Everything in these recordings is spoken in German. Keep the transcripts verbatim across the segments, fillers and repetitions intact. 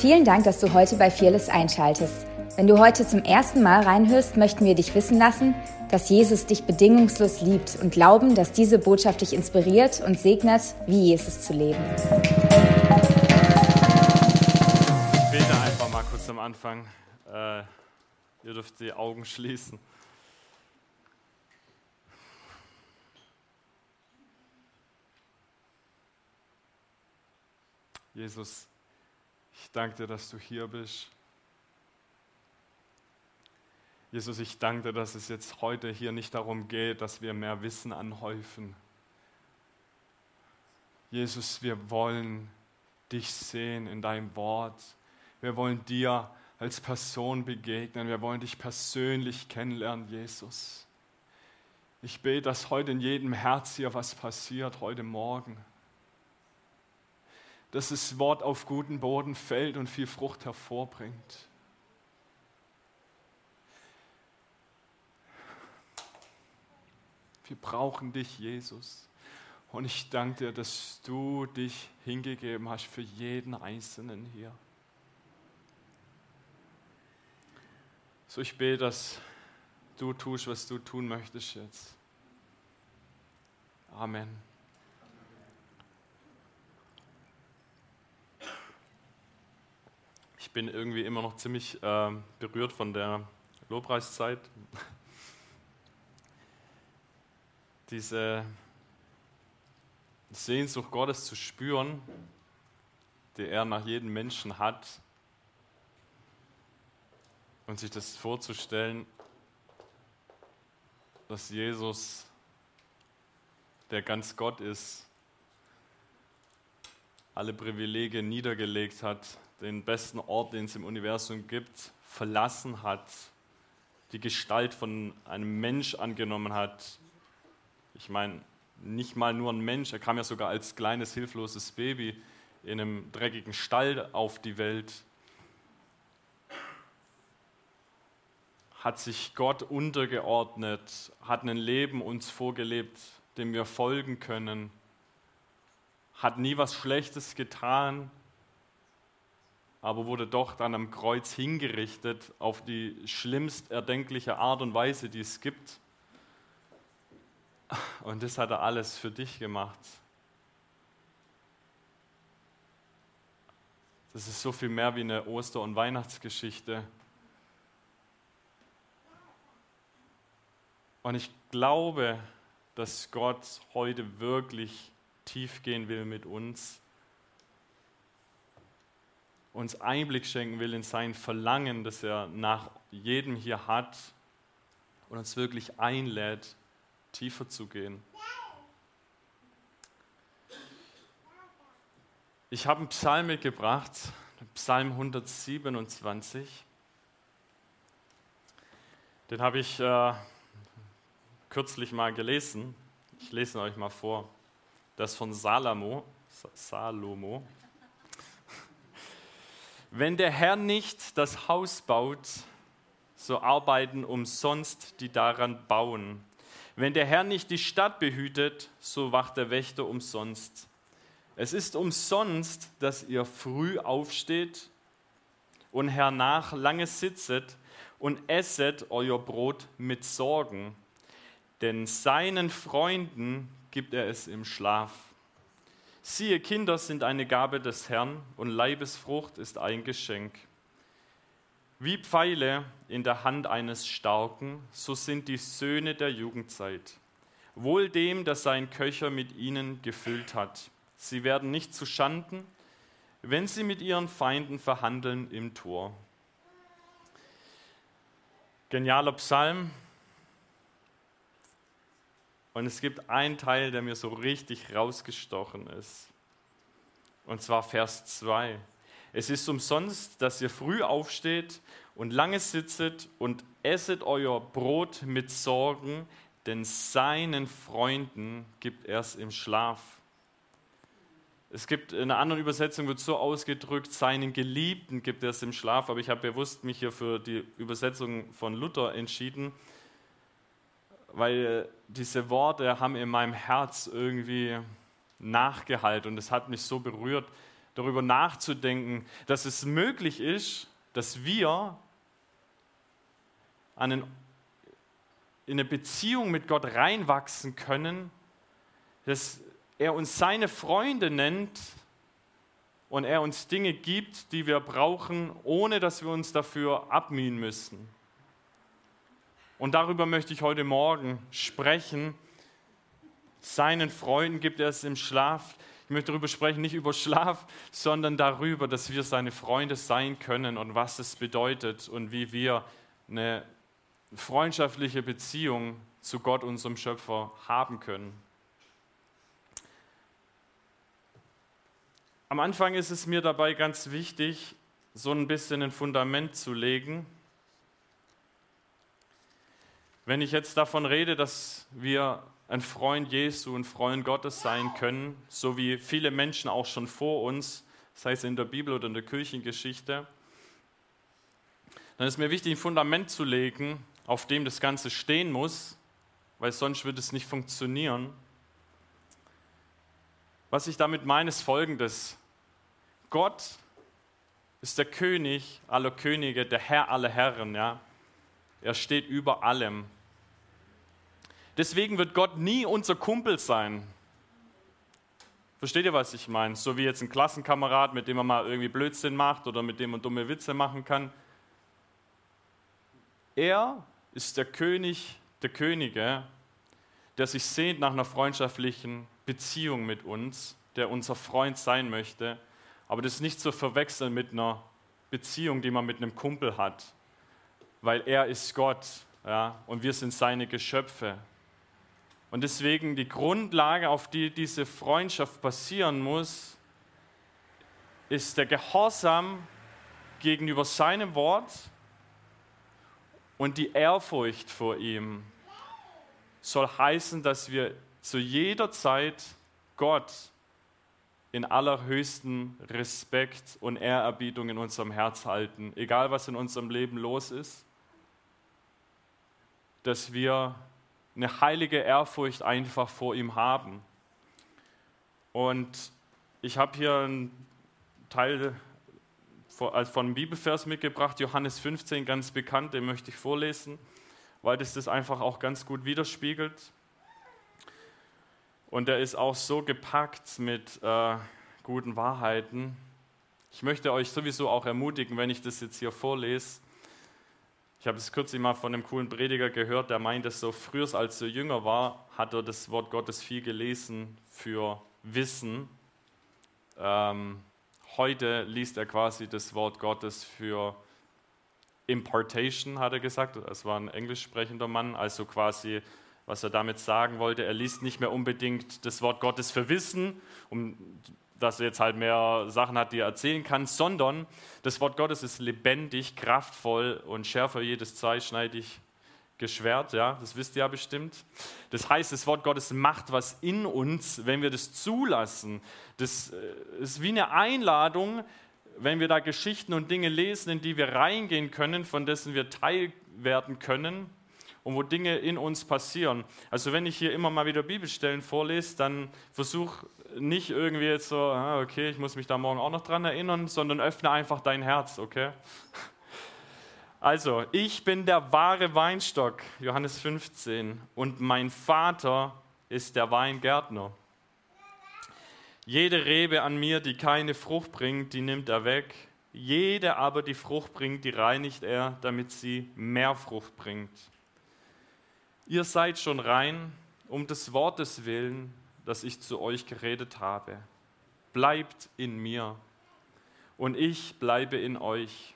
Vielen Dank, dass du heute bei Fearless einschaltest. Wenn du heute zum ersten Mal reinhörst, möchten wir dich wissen lassen, dass Jesus dich bedingungslos liebt und glauben, dass diese Botschaft dich inspiriert und segnet, wie Jesus zu leben. Ich bete einfach mal kurz am Anfang. Äh, ihr dürft die Augen schließen. Jesus, ich danke dir, dass du hier bist. Jesus, ich danke dir, dass es jetzt heute hier nicht darum geht, dass wir mehr Wissen anhäufen. Jesus, wir wollen dich sehen in deinem Wort. Wir wollen dir als Person begegnen. Wir wollen dich persönlich kennenlernen, Jesus. Ich bete, dass heute in jedem Herz hier was passiert, heute Morgen. Dass das Wort auf guten Boden fällt und viel Frucht hervorbringt. Wir brauchen dich, Jesus. Und ich danke dir, dass du dich hingegeben hast für jeden Einzelnen hier. So, ich bete, dass du tust, was du tun möchtest jetzt. Amen. Ich bin irgendwie immer noch ziemlich äh, berührt von der Lobpreiszeit. Diese Sehnsucht Gottes zu spüren, die er nach jedem Menschen hat, und sich das vorzustellen, dass Jesus, der ganz Gott ist, alle Privilegien niedergelegt hat, den besten Ort, den es im Universum gibt, verlassen hat, die Gestalt von einem Mensch angenommen hat. Ich meine, nicht mal nur ein Mensch, er kam ja sogar als kleines, hilfloses Baby in einem dreckigen Stall auf die Welt. Hat sich Gott untergeordnet, hat ein Leben uns vorgelebt, dem wir folgen können, hat nie was Schlechtes getan, aber wurde doch dann am Kreuz hingerichtet auf die schlimmst erdenkliche Art und Weise, die es gibt. Und das hat er alles für dich gemacht. Das ist so viel mehr wie eine Oster- und Weihnachtsgeschichte. Und ich glaube, dass Gott heute wirklich tief gehen will mit uns, uns Einblick schenken will in sein Verlangen, das er nach jedem hier hat, und uns wirklich einlädt, tiefer zu gehen. Ich habe einen Psalm mitgebracht, Psalm hundertsiebenundzwanzig. Den habe ich äh, kürzlich mal gelesen. Ich lese ihn euch mal vor. Das ist von Salomo. Salomo. Wenn der Herr nicht das Haus baut, so arbeiten umsonst die daran bauen. Wenn der Herr nicht die Stadt behütet, so wacht der Wächter umsonst. Es ist umsonst, dass ihr früh aufsteht und hernach lange sitzet und esset euer Brot mit Sorgen. Denn seinen Freunden gibt er es im Schlaf. Siehe, Kinder sind eine Gabe des Herrn und Leibesfrucht ist ein Geschenk. Wie Pfeile in der Hand eines Starken, so sind die Söhne der Jugendzeit. Wohl dem, der sein Köcher mit ihnen gefüllt hat. Sie werden nicht zu Schanden, wenn sie mit ihren Feinden verhandeln im Tor. Genialer Psalm. Und es gibt einen Teil, der mir so richtig rausgestochen ist. Und zwar Vers zwei. Es ist umsonst, dass ihr früh aufsteht und lange sitzet und esset euer Brot mit Sorgen, denn seinen Freunden gibt er es im Schlaf. Es gibt in einer anderen Übersetzung, wird so ausgedrückt, seinen Geliebten gibt er es im Schlaf, aber ich habe bewusst mich hier für die Übersetzung von Luther entschieden, weil diese Worte haben in meinem Herz irgendwie nachgehallt und es hat mich so berührt, darüber nachzudenken, dass es möglich ist, dass wir einen, in eine Beziehung mit Gott reinwachsen können, dass er uns seine Freunde nennt und er uns Dinge gibt, die wir brauchen, ohne dass wir uns dafür abmühen müssen. Und darüber möchte ich heute Morgen sprechen. Seinen Freunden gibt er es im Schlaf. Ich möchte darüber sprechen, nicht über Schlaf, sondern darüber, dass wir seine Freunde sein können und was es bedeutet und wie wir eine freundschaftliche Beziehung zu Gott, unserem Schöpfer, haben können. Am Anfang ist es mir dabei ganz wichtig, so ein bisschen ein Fundament zu legen. Wenn ich jetzt davon rede, dass wir ein Freund Jesu, ein Freund Gottes sein können, so wie viele Menschen auch schon vor uns, sei es in der Bibel oder in der Kirchengeschichte, dann ist mir wichtig, ein Fundament zu legen, auf dem das Ganze stehen muss, weil sonst wird es nicht funktionieren. Was ich damit meine, ist Folgendes. Gott ist der König aller Könige, der Herr aller Herren. Ja? Er steht über allem. Deswegen wird Gott nie unser Kumpel sein. Versteht ihr, was ich meine? So wie jetzt ein Klassenkamerad, mit dem man mal irgendwie Blödsinn macht oder mit dem man dumme Witze machen kann. Er ist der König der Könige, der sich sehnt nach einer freundschaftlichen Beziehung mit uns, der unser Freund sein möchte. Aber das ist nicht zu verwechseln mit einer Beziehung, die man mit einem Kumpel hat. Weil er ist Gott, ja, und wir sind seine Geschöpfe. Und deswegen die Grundlage, auf die diese Freundschaft basieren muss, ist der Gehorsam gegenüber seinem Wort und die Ehrfurcht vor ihm. Soll heißen, dass wir zu jeder Zeit Gott in allerhöchsten Respekt und Ehrerbietung in unserem Herz halten, egal was in unserem Leben los ist, dass wir eine heilige Ehrfurcht einfach vor ihm haben. Und ich habe hier einen Teil von einem Bibelvers mitgebracht, Johannes fünfzehn, ganz bekannt, den möchte ich vorlesen, weil das das einfach auch ganz gut widerspiegelt. Und der ist auch so gepackt mit äh, guten Wahrheiten. Ich möchte euch sowieso auch ermutigen, wenn ich das jetzt hier vorlese. Ich habe es kürzlich mal von einem coolen Prediger gehört, der meint, dass so früher, als er jünger war, hat er das Wort Gottes viel gelesen für Wissen. Ähm, heute liest er quasi das Wort Gottes für Impartation, hat er gesagt. Es war ein englisch sprechender Mann, also quasi, was er damit sagen wollte, er liest nicht mehr unbedingt das Wort Gottes für Wissen, um dass er jetzt halt mehr Sachen hat, die er erzählen kann, sondern das Wort Gottes ist lebendig, kraftvoll und schärfer jedes zweischneidig Geschwert, ja, das wisst ihr ja bestimmt. Das heißt, das Wort Gottes macht was in uns, wenn wir das zulassen. Das ist wie eine Einladung, wenn wir da Geschichten und Dinge lesen, in die wir reingehen können, von dessen wir Teil werden können und wo Dinge in uns passieren. Also wenn ich hier immer mal wieder Bibelstellen vorlese, dann versuch nicht irgendwie jetzt so, okay, ich muss mich da morgen auch noch dran erinnern, sondern öffne einfach dein Herz, okay? Also, ich bin der wahre Weinstock, Johannes fünfzehn, und mein Vater ist der Weingärtner. Jede Rebe an mir, die keine Frucht bringt, die nimmt er weg. Jede aber, die Frucht bringt, die reinigt er, damit sie mehr Frucht bringt. Ihr seid schon rein, um des Wortes willen, das ich zu euch geredet habe. Bleibt in mir und ich bleibe in euch.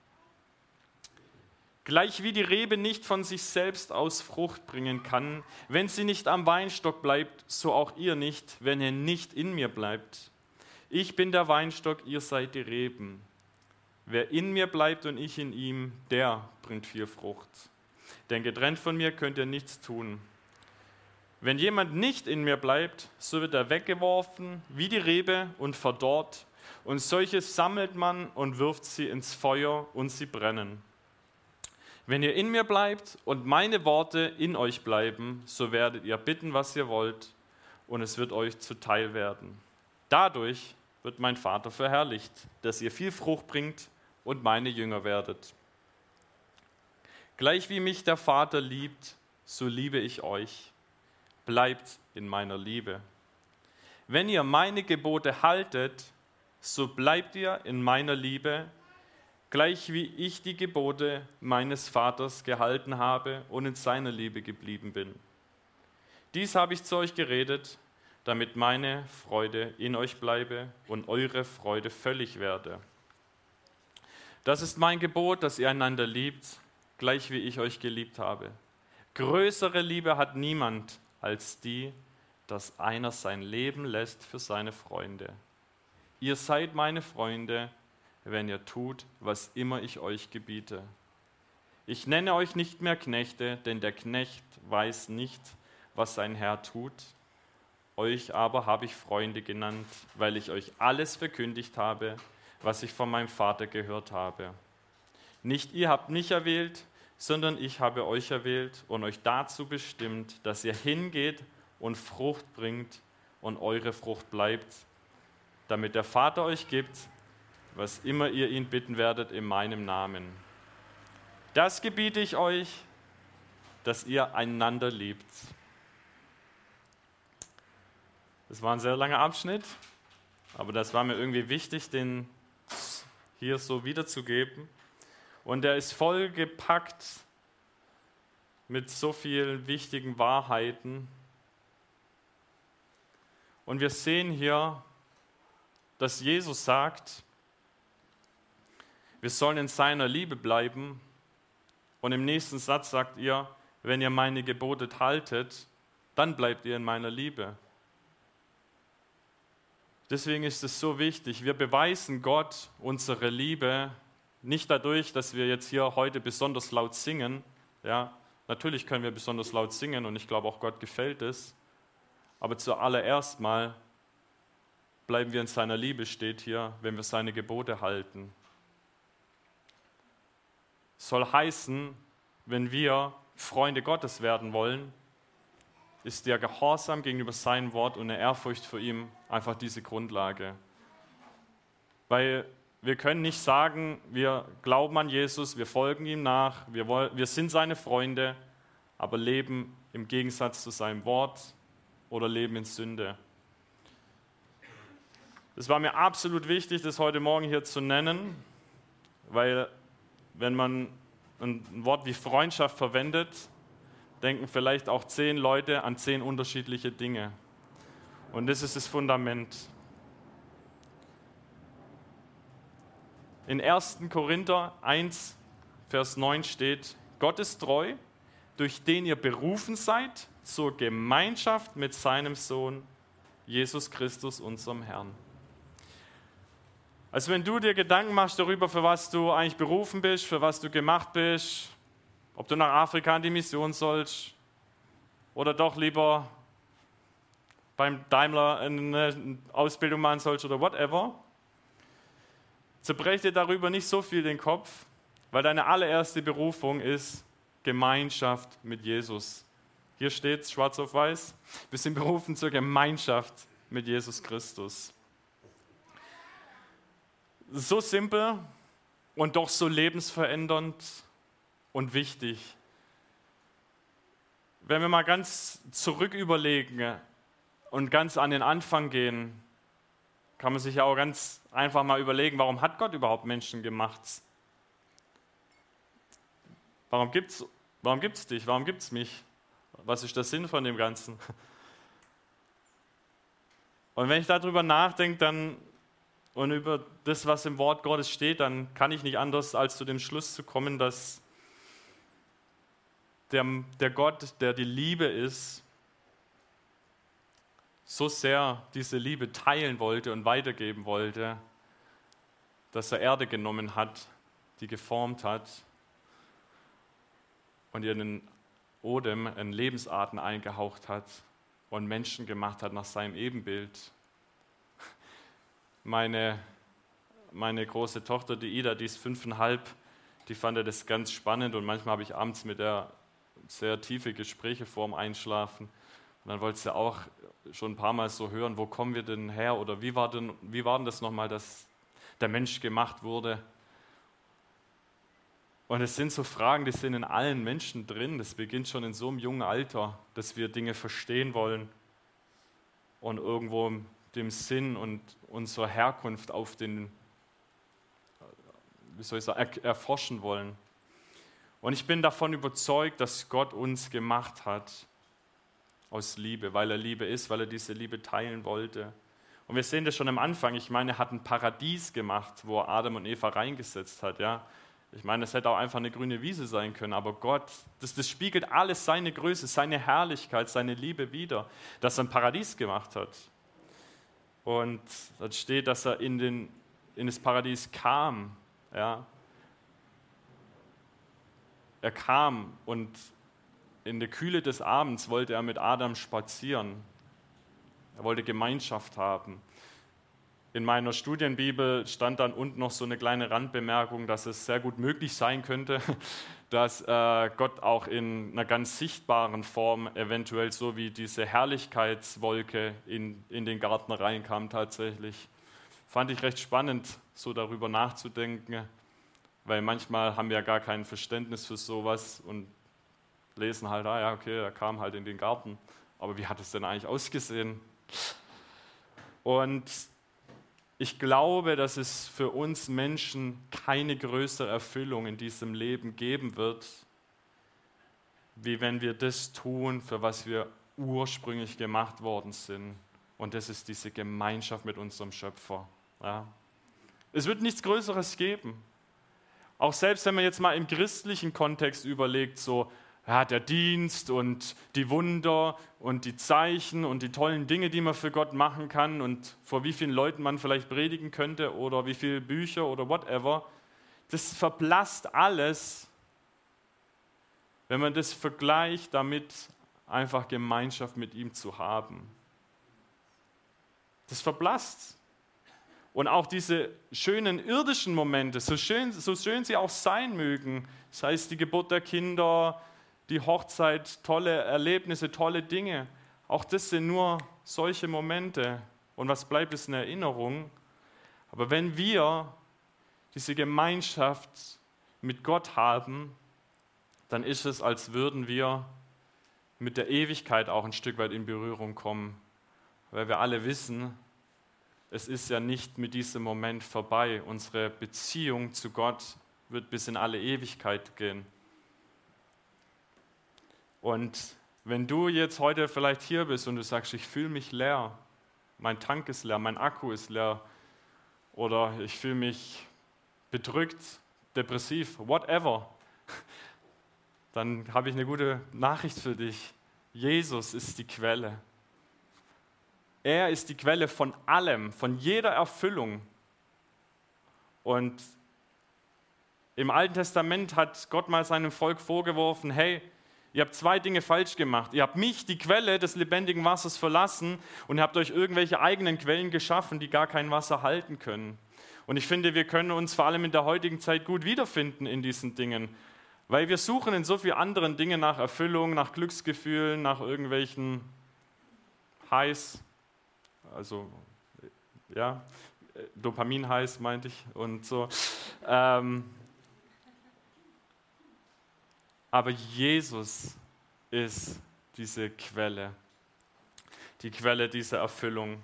Gleich wie die Rebe nicht von sich selbst aus Frucht bringen kann, wenn sie nicht am Weinstock bleibt, so auch ihr nicht, wenn ihr nicht in mir bleibt. Ich bin der Weinstock, ihr seid die Reben. Wer in mir bleibt und ich in ihm, der bringt viel Frucht. Denn getrennt von mir könnt ihr nichts tun. Wenn jemand nicht in mir bleibt, so wird er weggeworfen wie die Rebe und verdorrt. Und solches sammelt man und wirft sie ins Feuer und sie brennen. Wenn ihr in mir bleibt und meine Worte in euch bleiben, so werdet ihr bitten, was ihr wollt, und es wird euch zuteil werden. Dadurch wird mein Vater verherrlicht, dass ihr viel Frucht bringt und meine Jünger werdet. Gleich wie mich der Vater liebt, so liebe ich euch. Bleibt in meiner Liebe. Wenn ihr meine Gebote haltet, so bleibt ihr in meiner Liebe, gleich wie ich die Gebote meines Vaters gehalten habe und in seiner Liebe geblieben bin. Dies habe ich zu euch geredet, damit meine Freude in euch bleibe und eure Freude völlig werde. Das ist mein Gebot, dass ihr einander liebt, gleich wie ich euch geliebt habe. Größere Liebe hat niemand als die, dass einer sein Leben lässt für seine Freunde. Ihr seid meine Freunde, wenn ihr tut, was immer ich euch gebiete. Ich nenne euch nicht mehr Knechte, denn der Knecht weiß nicht, was sein Herr tut. Euch aber habe ich Freunde genannt, weil ich euch alles verkündigt habe, was ich von meinem Vater gehört habe. Nicht ihr habt mich erwählt, sondern ich habe euch erwählt und euch dazu bestimmt, dass ihr hingeht und Frucht bringt und eure Frucht bleibt, damit der Vater euch gibt, was immer ihr ihn bitten werdet in meinem Namen. Das gebiete ich euch, dass ihr einander liebt. Das war ein sehr langer Abschnitt, aber das war mir irgendwie wichtig, den hier so wiederzugeben. Und der ist voll gepackt mit so vielen wichtigen Wahrheiten. Und wir sehen hier, dass Jesus sagt, wir sollen in seiner Liebe bleiben. Und im nächsten Satz sagt ihr, wenn ihr meine Gebote haltet, dann bleibt ihr in meiner Liebe. Deswegen ist es so wichtig, wir beweisen Gott unsere Liebe nicht dadurch, dass wir jetzt hier heute besonders laut singen. Ja, natürlich können wir besonders laut singen und ich glaube auch Gott gefällt es. Aber zuallererst mal bleiben wir in seiner Liebe, steht hier, wenn wir seine Gebote halten. Soll heißen, wenn wir Freunde Gottes werden wollen, ist der Gehorsam gegenüber seinem Wort und eine Ehrfurcht vor ihm einfach diese Grundlage. Weil wir können nicht sagen, wir glauben an Jesus, wir folgen ihm nach, wir, wollen, wir sind seine Freunde, aber leben im Gegensatz zu seinem Wort oder leben in Sünde. Es war mir absolut wichtig, das heute Morgen hier zu nennen, weil wenn man ein Wort wie Freundschaft verwendet, denken vielleicht auch zehn Leute an zehn unterschiedliche Dinge. Und das ist das Fundament. In ersten Korinther eins, Vers neun steht, Gott ist treu, durch den ihr berufen seid zur Gemeinschaft mit seinem Sohn, Jesus Christus, unserem Herrn. Also wenn du dir Gedanken machst darüber, für was du eigentlich berufen bist, für was du gemacht bist, ob du nach Afrika in die Mission sollst oder doch lieber beim Daimler eine Ausbildung machen sollst oder whatever, zerbrech dir darüber nicht so viel den Kopf, weil deine allererste Berufung ist Gemeinschaft mit Jesus. Hier steht es schwarz auf weiß, wir sind berufen zur Gemeinschaft mit Jesus Christus. So simpel und doch so lebensverändernd und wichtig. Wenn wir mal ganz zurück überlegen und ganz an den Anfang gehen, kann man sich ja auch ganz einfach mal überlegen, warum hat Gott überhaupt Menschen gemacht? Warum gibt's, warum gibt's dich? Warum gibt's mich? Was ist der Sinn von dem Ganzen? Und wenn ich darüber nachdenke, dann und über das, was im Wort Gottes steht, dann kann ich nicht anders, als zu dem Schluss zu kommen, dass der, der Gott, der die Liebe ist, so sehr diese Liebe teilen wollte und weitergeben wollte, dass er Erde genommen hat, die geformt hat und ihr einen Odem, einen Lebensatem eingehaucht hat und Menschen gemacht hat nach seinem Ebenbild. Meine, meine große Tochter, die Ida, die ist fünfeinhalb, die fand das ganz spannend und manchmal habe ich abends mit der sehr tiefe Gespräche vorm Einschlafen und dann wollte sie auch schon ein paar Mal so hören, wo kommen wir denn her oder wie war denn, wie war denn das nochmal, dass der Mensch gemacht wurde? Und es sind so Fragen, die sind in allen Menschen drin. Das beginnt schon in so einem jungen Alter, dass wir Dinge verstehen wollen und irgendwo dem Sinn und unserer Herkunft auf den, wie soll ich sagen, er, erforschen wollen. Und ich bin davon überzeugt, dass Gott uns gemacht hat aus Liebe, weil er Liebe ist, weil er diese Liebe teilen wollte. Und wir sehen das schon am Anfang. Ich meine, er hat ein Paradies gemacht, wo er Adam und Eva reingesetzt hat, ja. Ich meine, es hätte auch einfach eine grüne Wiese sein können, aber Gott, das, das spiegelt alles seine Größe, seine Herrlichkeit, seine Liebe wider, dass er ein Paradies gemacht hat. Und da steht, dass er in, den, in das Paradies kam. Ja. Er kam und in der Kühle des Abends wollte er mit Adam spazieren. Er wollte Gemeinschaft haben. In meiner Studienbibel stand dann unten noch so eine kleine Randbemerkung, dass es sehr gut möglich sein könnte, dass äh, Gott auch in einer ganz sichtbaren Form, eventuell so wie diese Herrlichkeitswolke in, in den Garten reinkam tatsächlich. Fand ich recht spannend, so darüber nachzudenken, weil manchmal haben wir ja gar kein Verständnis für sowas und lesen halt, ah ja, okay, er kam halt in den Garten, aber wie hat es denn eigentlich ausgesehen? Und ich glaube, dass es für uns Menschen keine größere Erfüllung in diesem Leben geben wird, wie wenn wir das tun, für was wir ursprünglich gemacht worden sind. Und das ist diese Gemeinschaft mit unserem Schöpfer. Ja. Es wird nichts Größeres geben. Auch selbst wenn man jetzt mal im christlichen Kontext überlegt, so, ja, der Dienst und die Wunder und die Zeichen und die tollen Dinge, die man für Gott machen kann und vor wie vielen Leuten man vielleicht predigen könnte oder wie viele Bücher oder whatever, das verblasst alles, wenn man das vergleicht damit, einfach Gemeinschaft mit ihm zu haben. Das verblasst. Und auch diese schönen irdischen Momente, so schön, so schön sie auch sein mögen, sei es die Geburt der Kinder, die Hochzeit, tolle Erlebnisse, tolle Dinge. Auch das sind nur solche Momente. Und was bleibt, ist eine Erinnerung. Aber wenn wir diese Gemeinschaft mit Gott haben, dann ist es, als würden wir mit der Ewigkeit auch ein Stück weit in Berührung kommen. Weil wir alle wissen, es ist ja nicht mit diesem Moment vorbei. Unsere Beziehung zu Gott wird bis in alle Ewigkeit gehen. Und wenn du jetzt heute vielleicht hier bist und du sagst, ich fühle mich leer, mein Tank ist leer, mein Akku ist leer oder ich fühle mich bedrückt, depressiv, whatever, dann habe ich eine gute Nachricht für dich. Jesus ist die Quelle. Er ist die Quelle von allem, von jeder Erfüllung. Und im Alten Testament hat Gott mal seinem Volk vorgeworfen, hey, ihr habt zwei Dinge falsch gemacht. Ihr habt mich, die Quelle des lebendigen Wassers, verlassen und habt euch irgendwelche eigenen Quellen geschaffen, die gar kein Wasser halten können. Und ich finde, wir können uns vor allem in der heutigen Zeit gut wiederfinden in diesen Dingen, weil wir suchen in so vielen anderen Dingen nach Erfüllung, nach Glücksgefühlen, nach irgendwelchen Highs, also ja, Dopamin-Highs meinte ich und so. Ähm, Aber Jesus ist diese Quelle, die Quelle dieser Erfüllung.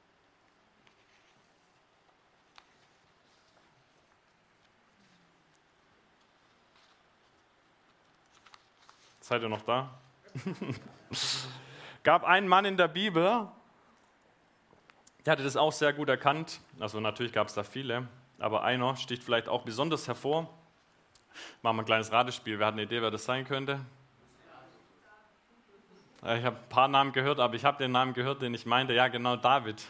Seid ihr noch da? Gab einen Mann in der Bibel, der hatte das auch sehr gut erkannt. Also natürlich gab es da viele, aber einer sticht vielleicht auch besonders hervor. Machen wir ein kleines Ratespiel. Wer hat eine Idee, wer das sein könnte? Ich habe ein paar Namen gehört, aber ich habe den Namen gehört, den ich meinte. Ja, genau, David.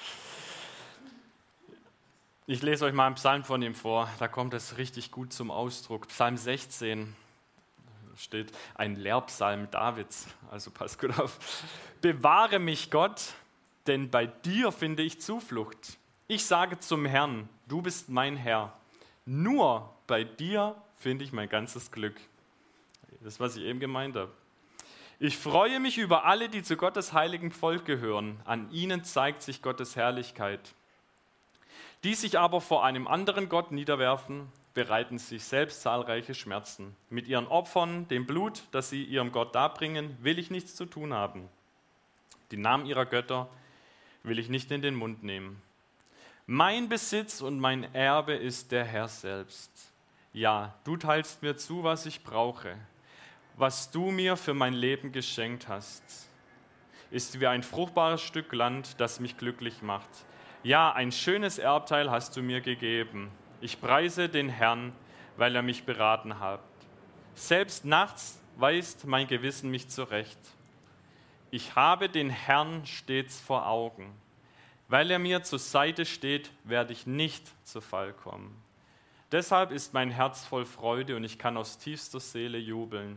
Ich lese euch mal einen Psalm von ihm vor. Da kommt es richtig gut zum Ausdruck. Psalm sechzehn steht ein Lehrpsalm Davids. Also passt gut auf. Bewahre mich, Gott, denn bei dir finde ich Zuflucht. Ich sage zum Herrn, du bist mein Herr. Nur bei dir finde ich mein ganzes Glück. Das ist, was ich eben gemeint habe. Ich freue mich über alle, die zu Gottes heiligen Volk gehören. An ihnen zeigt sich Gottes Herrlichkeit. Die sich aber vor einem anderen Gott niederwerfen, bereiten sich selbst zahlreiche Schmerzen. Mit ihren Opfern, dem Blut, das sie ihrem Gott darbringen, will ich nichts zu tun haben. Die Namen ihrer Götter will ich nicht in den Mund nehmen. Mein Besitz und mein Erbe ist der Herr selbst. Ja, du teilst mir zu, was ich brauche. Was du mir für mein Leben geschenkt hast, ist wie ein fruchtbares Stück Land, das mich glücklich macht. Ja, ein schönes Erbteil hast du mir gegeben. Ich preise den Herrn, weil er mich beraten hat. Selbst nachts weist mein Gewissen mich zurecht. Ich habe den Herrn stets vor Augen. Weil er mir zur Seite steht, werde ich nicht zu Fall kommen. Deshalb ist mein Herz voll Freude und ich kann aus tiefster Seele jubeln.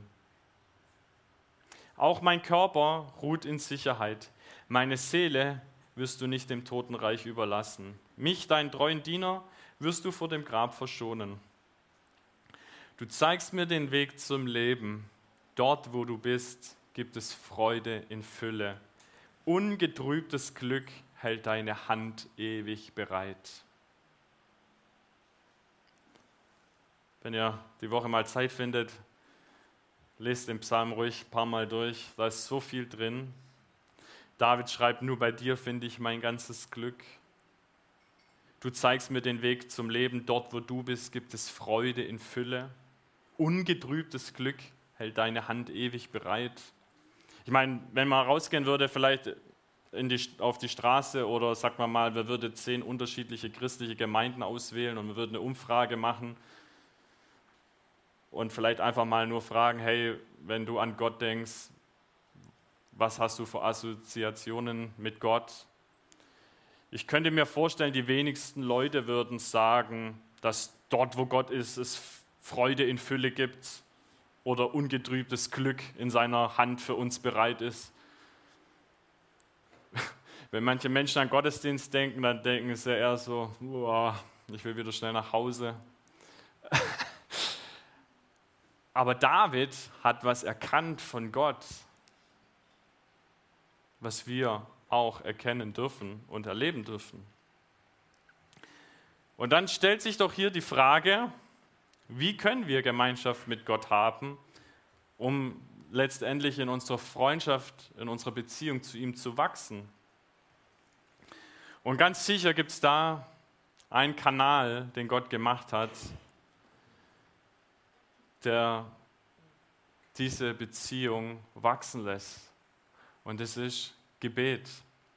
Auch mein Körper ruht in Sicherheit. Meine Seele wirst du nicht dem Totenreich überlassen. Mich, deinen treuen Diener, wirst du vor dem Grab verschonen. Du zeigst mir den Weg zum Leben. Dort, wo du bist, gibt es Freude in Fülle. Ungetrübtes Glück hält deine Hand ewig bereit. Wenn ihr die Woche mal Zeit findet, lest den Psalm ruhig ein paar Mal durch, da ist so viel drin. David schreibt, nur bei dir finde ich mein ganzes Glück. Du zeigst mir den Weg zum Leben, dort wo du bist, gibt es Freude in Fülle. Ungetrübtes Glück hält deine Hand ewig bereit. Ich meine, wenn man rausgehen würde, vielleicht in die, auf die Straße oder sagt man mal, wir würden zehn unterschiedliche christliche Gemeinden auswählen und wir würden eine Umfrage machen, und vielleicht einfach mal nur fragen, hey, wenn du an Gott denkst, was hast du für Assoziationen mit Gott? Ich könnte mir vorstellen, die wenigsten Leute würden sagen, dass dort, wo Gott ist, es Freude in Fülle gibt oder ungetrübtes Glück in seiner Hand für uns bereit ist. Wenn manche Menschen an Gottesdienst denken, dann denken sie eher so, oh, ich will wieder schnell nach Hause. Aber David hat was erkannt von Gott, was wir auch erkennen dürfen und erleben dürfen. Und dann stellt sich doch hier die Frage, wie können wir Gemeinschaft mit Gott haben, um letztendlich in unserer Freundschaft, in unserer Beziehung zu ihm zu wachsen? Und ganz sicher gibt es da einen Kanal, den Gott gemacht hat, der diese Beziehung wachsen lässt. Und das ist Gebet.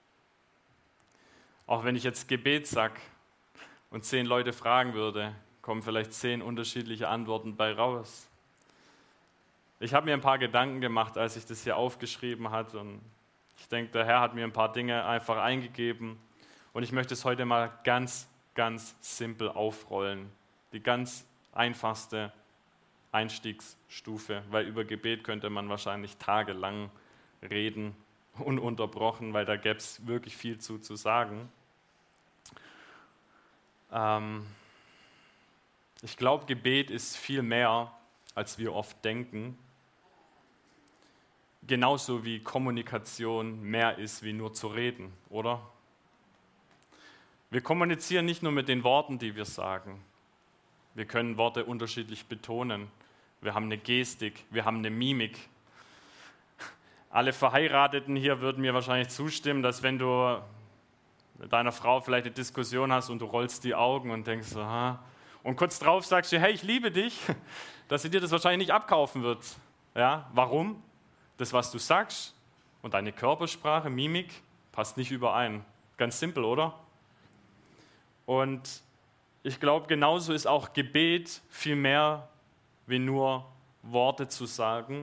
Auch wenn ich jetzt Gebet sage und zehn Leute fragen würde, kommen vielleicht zehn unterschiedliche Antworten bei raus. Ich habe mir ein paar Gedanken gemacht, als ich das hier aufgeschrieben habe. Und ich denke, der Herr hat mir ein paar Dinge einfach eingegeben. Und ich möchte es heute mal ganz, ganz simpel aufrollen. Die ganz einfachste Einstiegsstufe, weil über Gebet könnte man wahrscheinlich tagelang reden, ununterbrochen, weil da gäbe es wirklich viel zu, zu sagen. Ähm ich glaube, Gebet ist viel mehr, als wir oft denken. Genauso wie Kommunikation mehr ist, wie nur zu reden, oder? Wir kommunizieren nicht nur mit den Worten, die wir sagen. Wir können Worte unterschiedlich betonen. Wir haben eine Gestik, wir haben eine Mimik. Alle Verheirateten hier würden mir wahrscheinlich zustimmen, dass wenn du mit deiner Frau vielleicht eine Diskussion hast und du rollst die Augen und denkst, aha, und kurz drauf sagst du, hey, ich liebe dich, dass sie dir das wahrscheinlich nicht abkaufen wird. Ja, warum? Das, was du sagst und deine Körpersprache, Mimik, passt nicht überein. Ganz simpel, oder? Und ich glaube, genauso ist auch Gebet viel mehr, wie nur Worte zu sagen.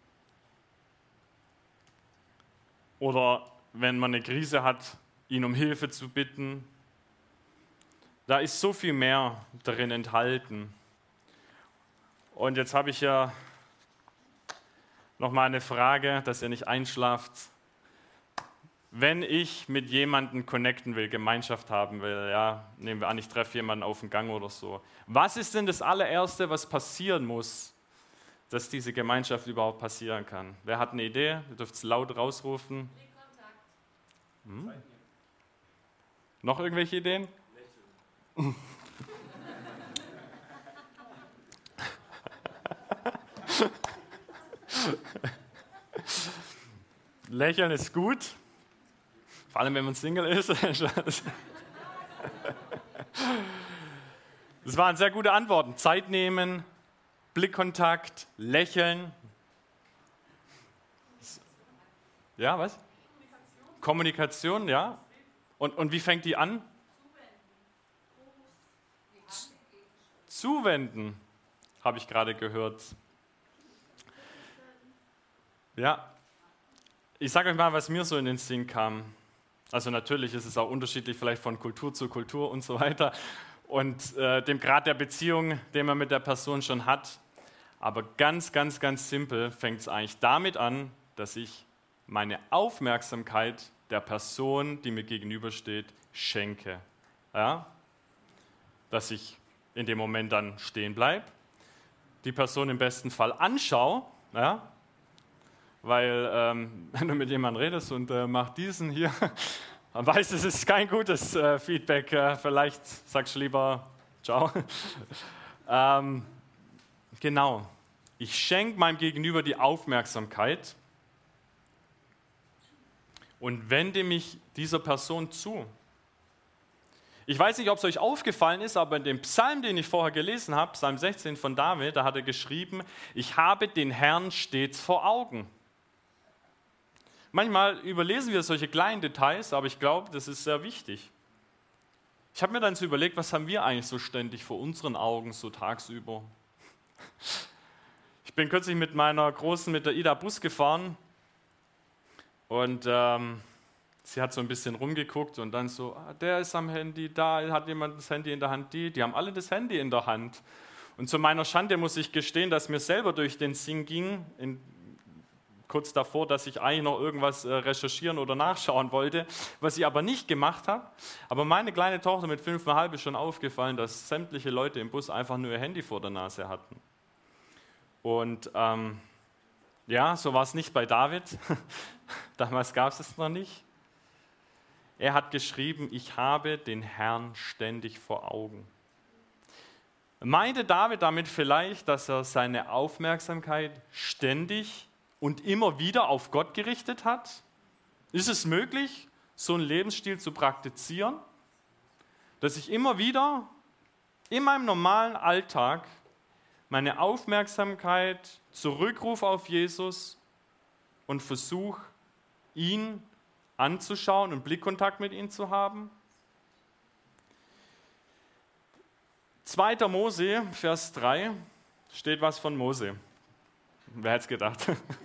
Oder wenn man eine Krise hat, ihn um Hilfe zu bitten. Da ist so viel mehr darin enthalten. Und jetzt habe ich ja noch mal eine Frage, dass ihr nicht einschlaft. Wenn ich mit jemandem connecten will, Gemeinschaft haben will, ja, nehmen wir an, ich treffe jemanden auf dem Gang oder so. Was ist denn das allererste, was passieren muss, dass diese Gemeinschaft überhaupt passieren kann? Wer hat eine Idee? Ihr dürft es laut rausrufen. Hm? Noch irgendwelche Ideen? Lächeln ist gut, vor allem wenn man Single ist. Das waren sehr gute Antworten. Zeit nehmen, Blickkontakt, lächeln. Ja, was? Kommunikation, Kommunikation, ja. Und, und wie fängt die an? Zuwenden, habe ich gerade gehört. Ja, ich sage euch mal, was mir so in den Sinn kam. Also natürlich ist es auch unterschiedlich, vielleicht von Kultur zu Kultur und so weiter und äh, dem Grad der Beziehung, den man mit der Person schon hat. Aber ganz, ganz, ganz simpel fängt es eigentlich damit an, dass ich meine Aufmerksamkeit der Person, die mir gegenübersteht, schenke. Ja? Dass ich in dem Moment dann stehen bleibe, die Person im besten Fall anschaue, ja? Weil ähm, wenn du mit jemandem redest und äh, mach diesen hier, dann weißt du, es ist kein gutes äh, Feedback. Äh, vielleicht sagst du lieber ciao. ähm, genau. Ich schenke meinem Gegenüber die Aufmerksamkeit und wende mich dieser Person zu. Ich weiß nicht, ob es euch aufgefallen ist, aber in dem Psalm, den ich vorher gelesen habe, Psalm sechzehn von David, da hat er geschrieben, ich habe den Herrn stets vor Augen. Manchmal überlesen wir solche kleinen Details, aber ich glaube, das ist sehr wichtig. Ich habe mir dann so überlegt, was haben wir eigentlich so ständig vor unseren Augen, so tagsüber? Ich bin kürzlich mit meiner Großen, mit der Ida Bus gefahren und ähm, sie hat so ein bisschen rumgeguckt und dann so, ah, der ist am Handy, da hat jemand das Handy in der Hand, die, die haben alle das Handy in der Hand. Und zu meiner Schande muss ich gestehen, dass mir selber durch den Sinn ging, in, kurz davor, dass ich eigentlich noch irgendwas äh, recherchieren oder nachschauen wollte, was ich aber nicht gemacht habe. Aber meine kleine Tochter mit fünfeinhalb ist schon aufgefallen, dass sämtliche Leute im Bus einfach nur ihr Handy vor der Nase hatten. Und ähm, ja, so war es nicht bei David. Damals gab es es noch nicht. Er hat geschrieben, ich habe den Herrn ständig vor Augen. Meinte David damit vielleicht, dass er seine Aufmerksamkeit ständig und immer wieder auf Gott gerichtet hat? Ist es möglich, so einen Lebensstil zu praktizieren, dass ich immer wieder in meinem normalen Alltag meine Aufmerksamkeit zurückrufe auf Jesus und versuche, ihn anzuschauen und Blickkontakt mit ihm zu haben? zweiter Mose, Vers drei, steht was von Mose. Wer hätte es gedacht?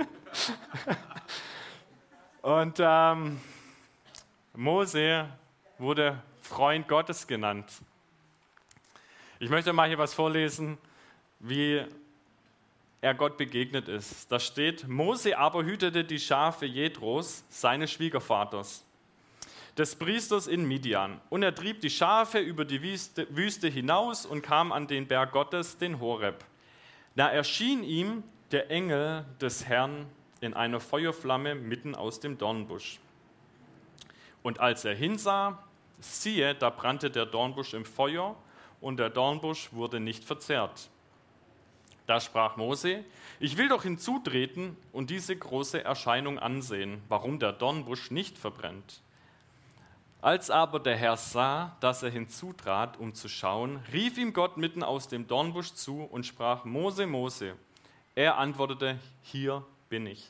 Und ähm, Mose wurde Freund Gottes genannt. Ich möchte mal hier was vorlesen, wie er Gott begegnet ist. Da steht, Mose aber hütete die Schafe Jethros, seines Schwiegervaters, des Priesters in Midian. Und er trieb die Schafe über die Wüste, Wüste hinaus und kam an den Berg Gottes, den Horeb. Da erschien ihm der Engel des Herrn in einer Feuerflamme mitten aus dem Dornbusch. Und als er hinsah, siehe, da brannte der Dornbusch im Feuer und der Dornbusch wurde nicht verzehrt. Da sprach Mose, ich will doch hinzutreten und diese große Erscheinung ansehen, warum der Dornbusch nicht verbrennt. Als aber der Herr sah, dass er hinzutrat, um zu schauen, rief ihm Gott mitten aus dem Dornbusch zu und sprach, Mose, Mose. Er antwortete, hier bin ich.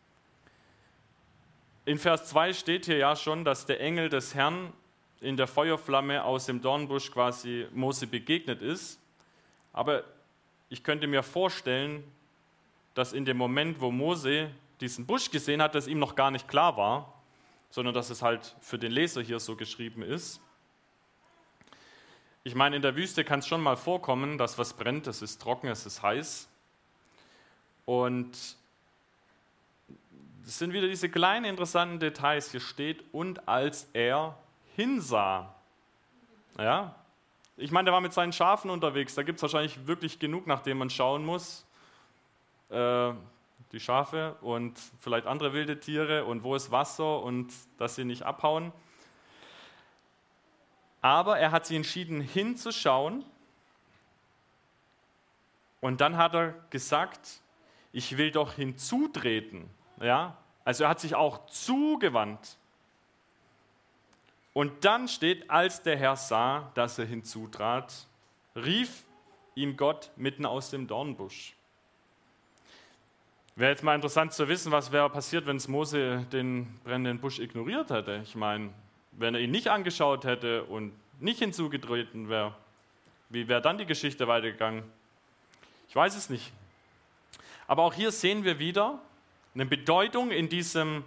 In Vers zwei steht hier ja schon, dass der Engel des Herrn in der Feuerflamme aus dem Dornbusch quasi Mose begegnet ist. Aber ich könnte mir vorstellen, dass in dem Moment, wo Mose diesen Busch gesehen hat, das ihm noch gar nicht klar war, sondern dass es halt für den Leser hier so geschrieben ist. Ich meine, in der Wüste kann es schon mal vorkommen, dass was brennt, es ist trocken, es ist heiß. Und es sind wieder diese kleinen interessanten Details. Hier steht, und als er hinsah. Ja? Ich meine, der war mit seinen Schafen unterwegs. Da gibt es wahrscheinlich wirklich genug, nach dem man schauen muss. äh, die Schafe und vielleicht andere wilde Tiere und wo ist Wasser und dass sie nicht abhauen. Aber er hat sich entschieden hinzuschauen und dann hat er gesagt, ich will doch hinzutreten. Ja? Also er hat sich auch zugewandt. Und dann steht, als der Herr sah, dass er hinzutrat, rief ihm Gott mitten aus dem Dornbusch. Wäre jetzt mal interessant zu wissen, was wäre passiert, wenn es Mose den brennenden Busch ignoriert hätte. Ich meine, wenn er ihn nicht angeschaut hätte und nicht hinzugetreten wäre, wie wäre dann die Geschichte weitergegangen? Ich weiß es nicht. Aber auch hier sehen wir wieder eine Bedeutung in diesem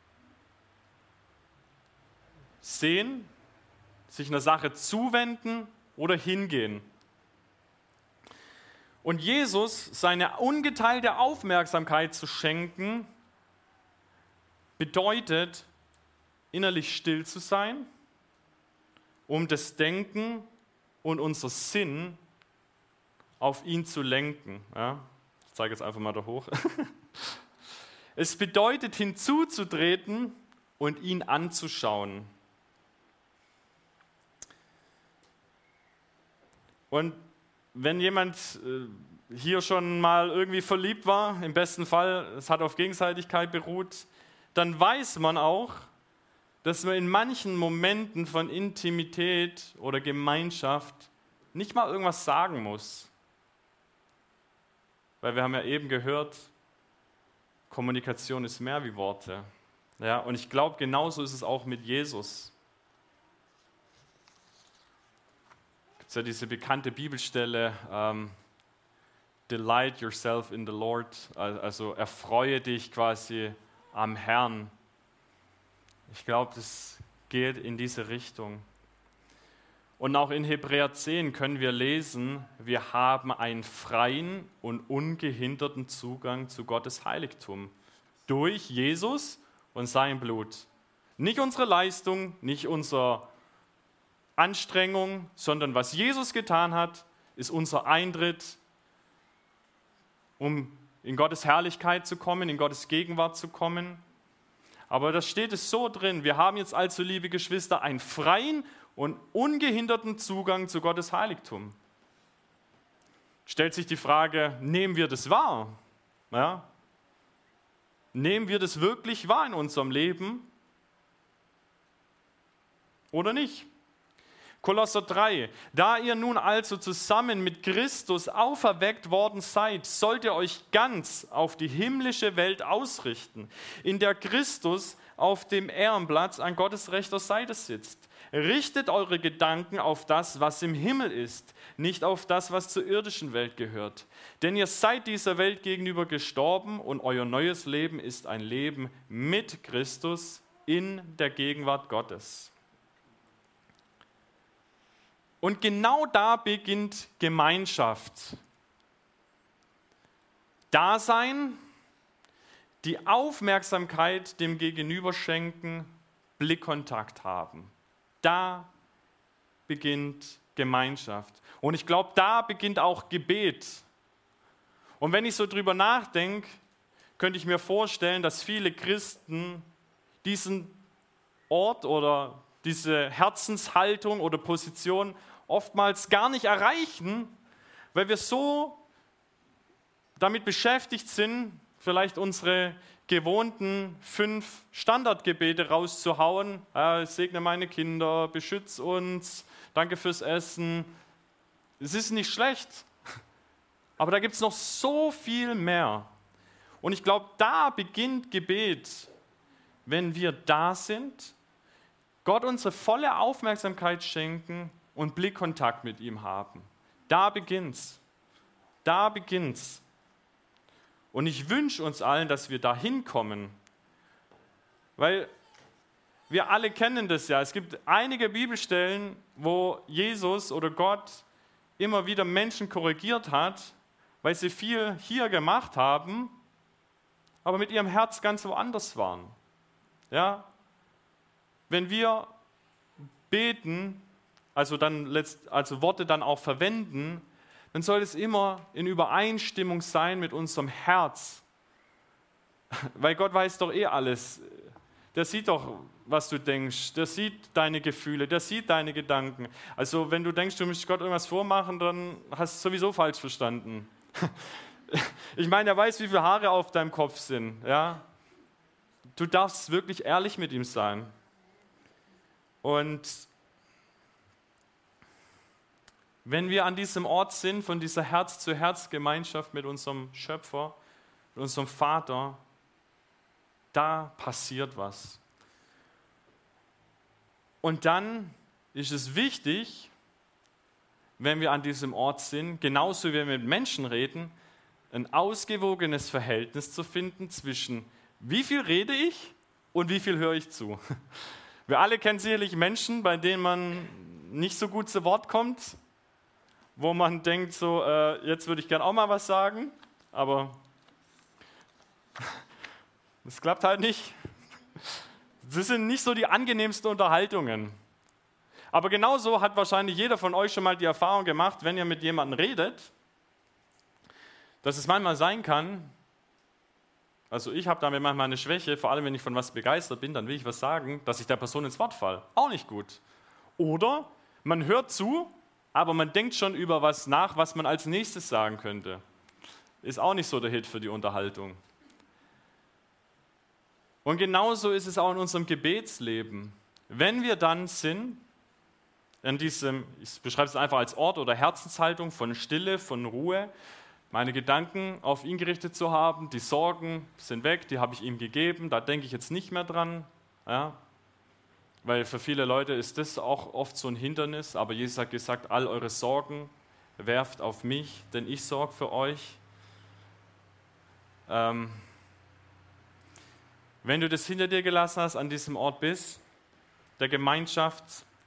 Sehen, sich einer Sache zuwenden oder hingehen. Und Jesus seine ungeteilte Aufmerksamkeit zu schenken, bedeutet, innerlich still zu sein, um das Denken und unser Sinn auf ihn zu lenken. Ja, ich zeige jetzt einfach mal da hoch. Es bedeutet, hinzuzutreten und ihn anzuschauen. Und wenn jemand hier schon mal irgendwie verliebt war, im besten Fall, es hat auf Gegenseitigkeit beruht, dann weiß man auch, dass man in manchen Momenten von Intimität oder Gemeinschaft nicht mal irgendwas sagen muss. Weil wir haben ja eben gehört, Kommunikation ist mehr wie Worte. Ja, und ich glaube, genauso ist es auch mit Jesus. Es gibt ja diese bekannte Bibelstelle, ähm, Delight yourself in the Lord, also erfreue dich quasi am Herrn. Ich glaube, das geht in diese Richtung. Und auch in Hebräer zehn können wir lesen, wir haben einen freien und ungehinderten Zugang zu Gottes Heiligtum durch Jesus und sein Blut. Nicht unsere Leistung, nicht unsere Anstrengung, sondern was Jesus getan hat, ist unser Eintritt, um in Gottes Herrlichkeit zu kommen, in Gottes Gegenwart zu kommen. Aber da steht es so drin, wir haben jetzt also, liebe Geschwister, einen freien und ungehinderten Zugang zu Gottes Heiligtum. Stellt sich die Frage, nehmen wir das wahr? Ja? Nehmen wir das wirklich wahr in unserem Leben oder nicht? Kolosser drei, da ihr nun also zusammen mit Christus auferweckt worden seid, sollt ihr euch ganz auf die himmlische Welt ausrichten, in der Christus auf dem Ehrenplatz an Gottes rechter Seite sitzt. Richtet eure Gedanken auf das, was im Himmel ist, nicht auf das, was zur irdischen Welt gehört. Denn ihr seid dieser Welt gegenüber gestorben und euer neues Leben ist ein Leben mit Christus in der Gegenwart Gottes. Und genau da beginnt Gemeinschaft. Dasein, die Aufmerksamkeit dem Gegenüber schenken, Blickkontakt haben. Da beginnt Gemeinschaft. Und ich glaube, da beginnt auch Gebet. Und wenn ich so drüber nachdenke, könnte ich mir vorstellen, dass viele Christen diesen Ort oder diese Herzenshaltung oder Position oftmals gar nicht erreichen, weil wir so damit beschäftigt sind, vielleicht unsere gewohnten fünf Standardgebete rauszuhauen. Äh, segne meine Kinder, beschütze uns, danke fürs Essen. Es ist nicht schlecht, aber da gibt es noch so viel mehr. Und ich glaube, da beginnt Gebet, wenn wir da sind, Gott unsere volle Aufmerksamkeit schenken und Blickkontakt mit ihm haben. Da beginnt's. Da beginnt's. Und ich wünsche uns allen, dass wir da hinkommen. Weil wir alle kennen das ja. Es gibt einige Bibelstellen, wo Jesus oder Gott immer wieder Menschen korrigiert hat, weil sie viel hier gemacht haben, aber mit ihrem Herz ganz woanders waren. Ja? Wenn wir beten, also, dann letzt, also Worte dann auch verwenden, dann soll es immer in Übereinstimmung sein mit unserem Herz. Weil Gott weiß doch eh alles. Der sieht doch, was du denkst. Der sieht deine Gefühle, der sieht deine Gedanken. Also wenn du denkst, du müsstest Gott irgendwas vormachen, dann hast du es sowieso falsch verstanden. Ich meine, er weiß, wie viele Haare auf deinem Kopf sind. Ja? Du darfst wirklich ehrlich mit ihm sein. Und wenn wir an diesem Ort sind, von dieser Herz-zu-Herz-Gemeinschaft mit unserem Schöpfer, mit unserem Vater, da passiert was. Und dann ist es wichtig, wenn wir an diesem Ort sind, genauso wie wir mit Menschen reden, ein ausgewogenes Verhältnis zu finden zwischen wie viel rede ich und wie viel höre ich zu. Wir alle kennen sicherlich Menschen, bei denen man nicht so gut zu Wort kommt, wo man denkt, so, äh, jetzt würde ich gerne auch mal was sagen, aber es klappt halt nicht. Das sind nicht so die angenehmsten Unterhaltungen. Aber genauso hat wahrscheinlich jeder von euch schon mal die Erfahrung gemacht, wenn ihr mit jemandem redet, dass es manchmal sein kann, also ich habe damit manchmal eine Schwäche, vor allem wenn ich von was begeistert bin, dann will ich was sagen, dass ich der Person ins Wort falle. Auch nicht gut. Oder man hört zu, aber man denkt schon über was nach, was man als nächstes sagen könnte. Ist auch nicht so der Hit für die Unterhaltung. Und genauso ist es auch in unserem Gebetsleben. Wenn wir dann sind, in diesem, ich beschreibe es einfach als Ort oder Herzenshaltung von Stille, von Ruhe, meine Gedanken auf ihn gerichtet zu haben, die Sorgen sind weg, die habe ich ihm gegeben, da denke ich jetzt nicht mehr dran. Ja? Weil für viele Leute ist das auch oft so ein Hindernis, aber Jesus hat gesagt, all eure Sorgen werft auf mich, denn ich sorge für euch. Ähm, wenn du das hinter dir gelassen hast, an diesem Ort bist, der Gemeinschaft,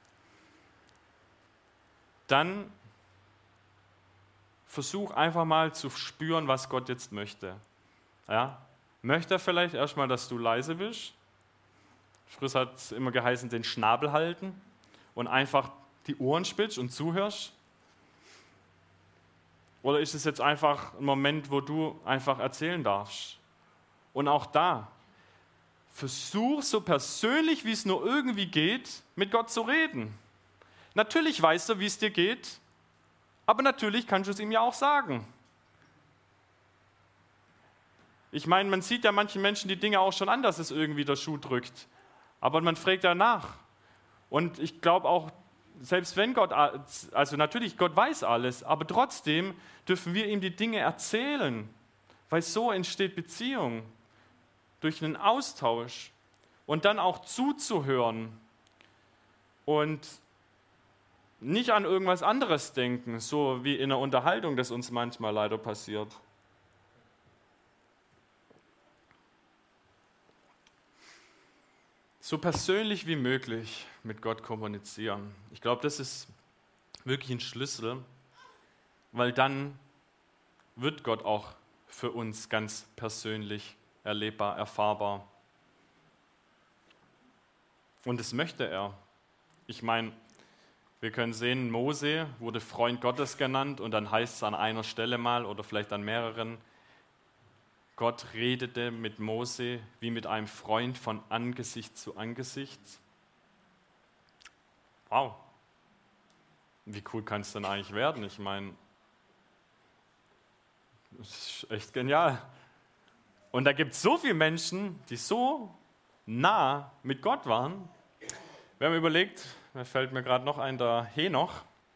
dann versuch einfach mal zu spüren, was Gott jetzt möchte. Ja? Möchte er vielleicht erstmal, dass du leise bist? Früher hat es immer geheißen, den Schnabel halten und einfach die Ohren spitzt und zuhörst? Oder ist es jetzt einfach ein Moment, wo du einfach erzählen darfst? Und auch da, versuch so persönlich, wie es nur irgendwie geht, mit Gott zu reden. Natürlich weißt du, wie es dir geht, aber natürlich kannst du es ihm ja auch sagen. Ich meine, man sieht ja manchen Menschen die Dinge auch schon an, dass es irgendwie der Schuh drückt. Aber man fragt ja nach. Und ich glaube auch, selbst wenn Gott, also natürlich, Gott weiß alles, aber trotzdem dürfen wir ihm die Dinge erzählen, weil so entsteht Beziehung, durch einen Austausch und dann auch zuzuhören und nicht an irgendwas anderes denken, so wie in einer Unterhaltung, das uns manchmal leider passiert. So persönlich wie möglich mit Gott kommunizieren. Ich glaube, das ist wirklich ein Schlüssel, weil dann wird Gott auch für uns ganz persönlich erlebbar, erfahrbar. Und das möchte er. Ich meine, wir können sehen, Mose wurde Freund Gottes genannt und dann heißt es an einer Stelle mal oder vielleicht an mehreren, Gott redete mit Mose wie mit einem Freund von Angesicht zu Angesicht. Wow, wie cool kann es denn eigentlich werden? Ich meine, das ist echt genial. Und da gibt es so viele Menschen, die so nah mit Gott waren. Wir haben überlegt, da fällt mir gerade noch ein, der Henoch,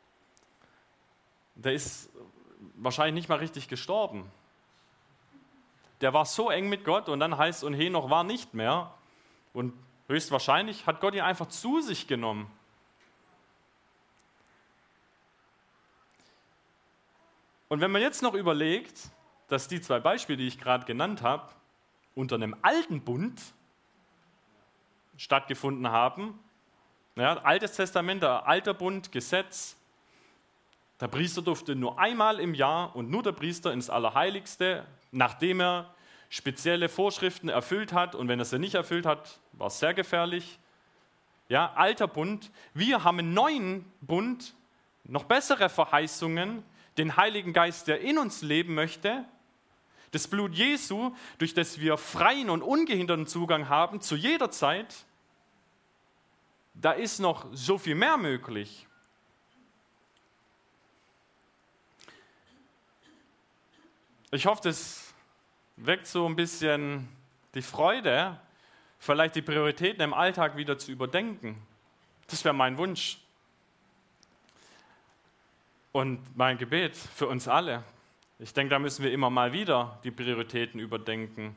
der ist wahrscheinlich nicht mal richtig gestorben. Der war so eng mit Gott und dann heißt, und Henoch war nicht mehr. Und höchstwahrscheinlich hat Gott ihn einfach zu sich genommen. Und wenn man jetzt noch überlegt, dass die zwei Beispiele, die ich gerade genannt habe, unter einem alten Bund stattgefunden haben, ja, Altes Testament, der Alter Bund, Gesetz, der Priester durfte nur einmal im Jahr und nur der Priester ins Allerheiligste, nachdem er spezielle Vorschriften erfüllt hat, und wenn er sie nicht erfüllt hat, war es sehr gefährlich. Ja, Alter Bund. Wir haben einen neuen Bund, noch bessere Verheißungen, den Heiligen Geist, der in uns leben möchte, das Blut Jesu, durch das wir freien und ungehinderten Zugang haben, zu jeder Zeit, da ist noch so viel mehr möglich. Ich hoffe, das weckt so ein bisschen die Freude, vielleicht die Prioritäten im Alltag wieder zu überdenken. Das wäre mein Wunsch. Und mein Gebet für uns alle. Ich denke, da müssen wir immer mal wieder die Prioritäten überdenken.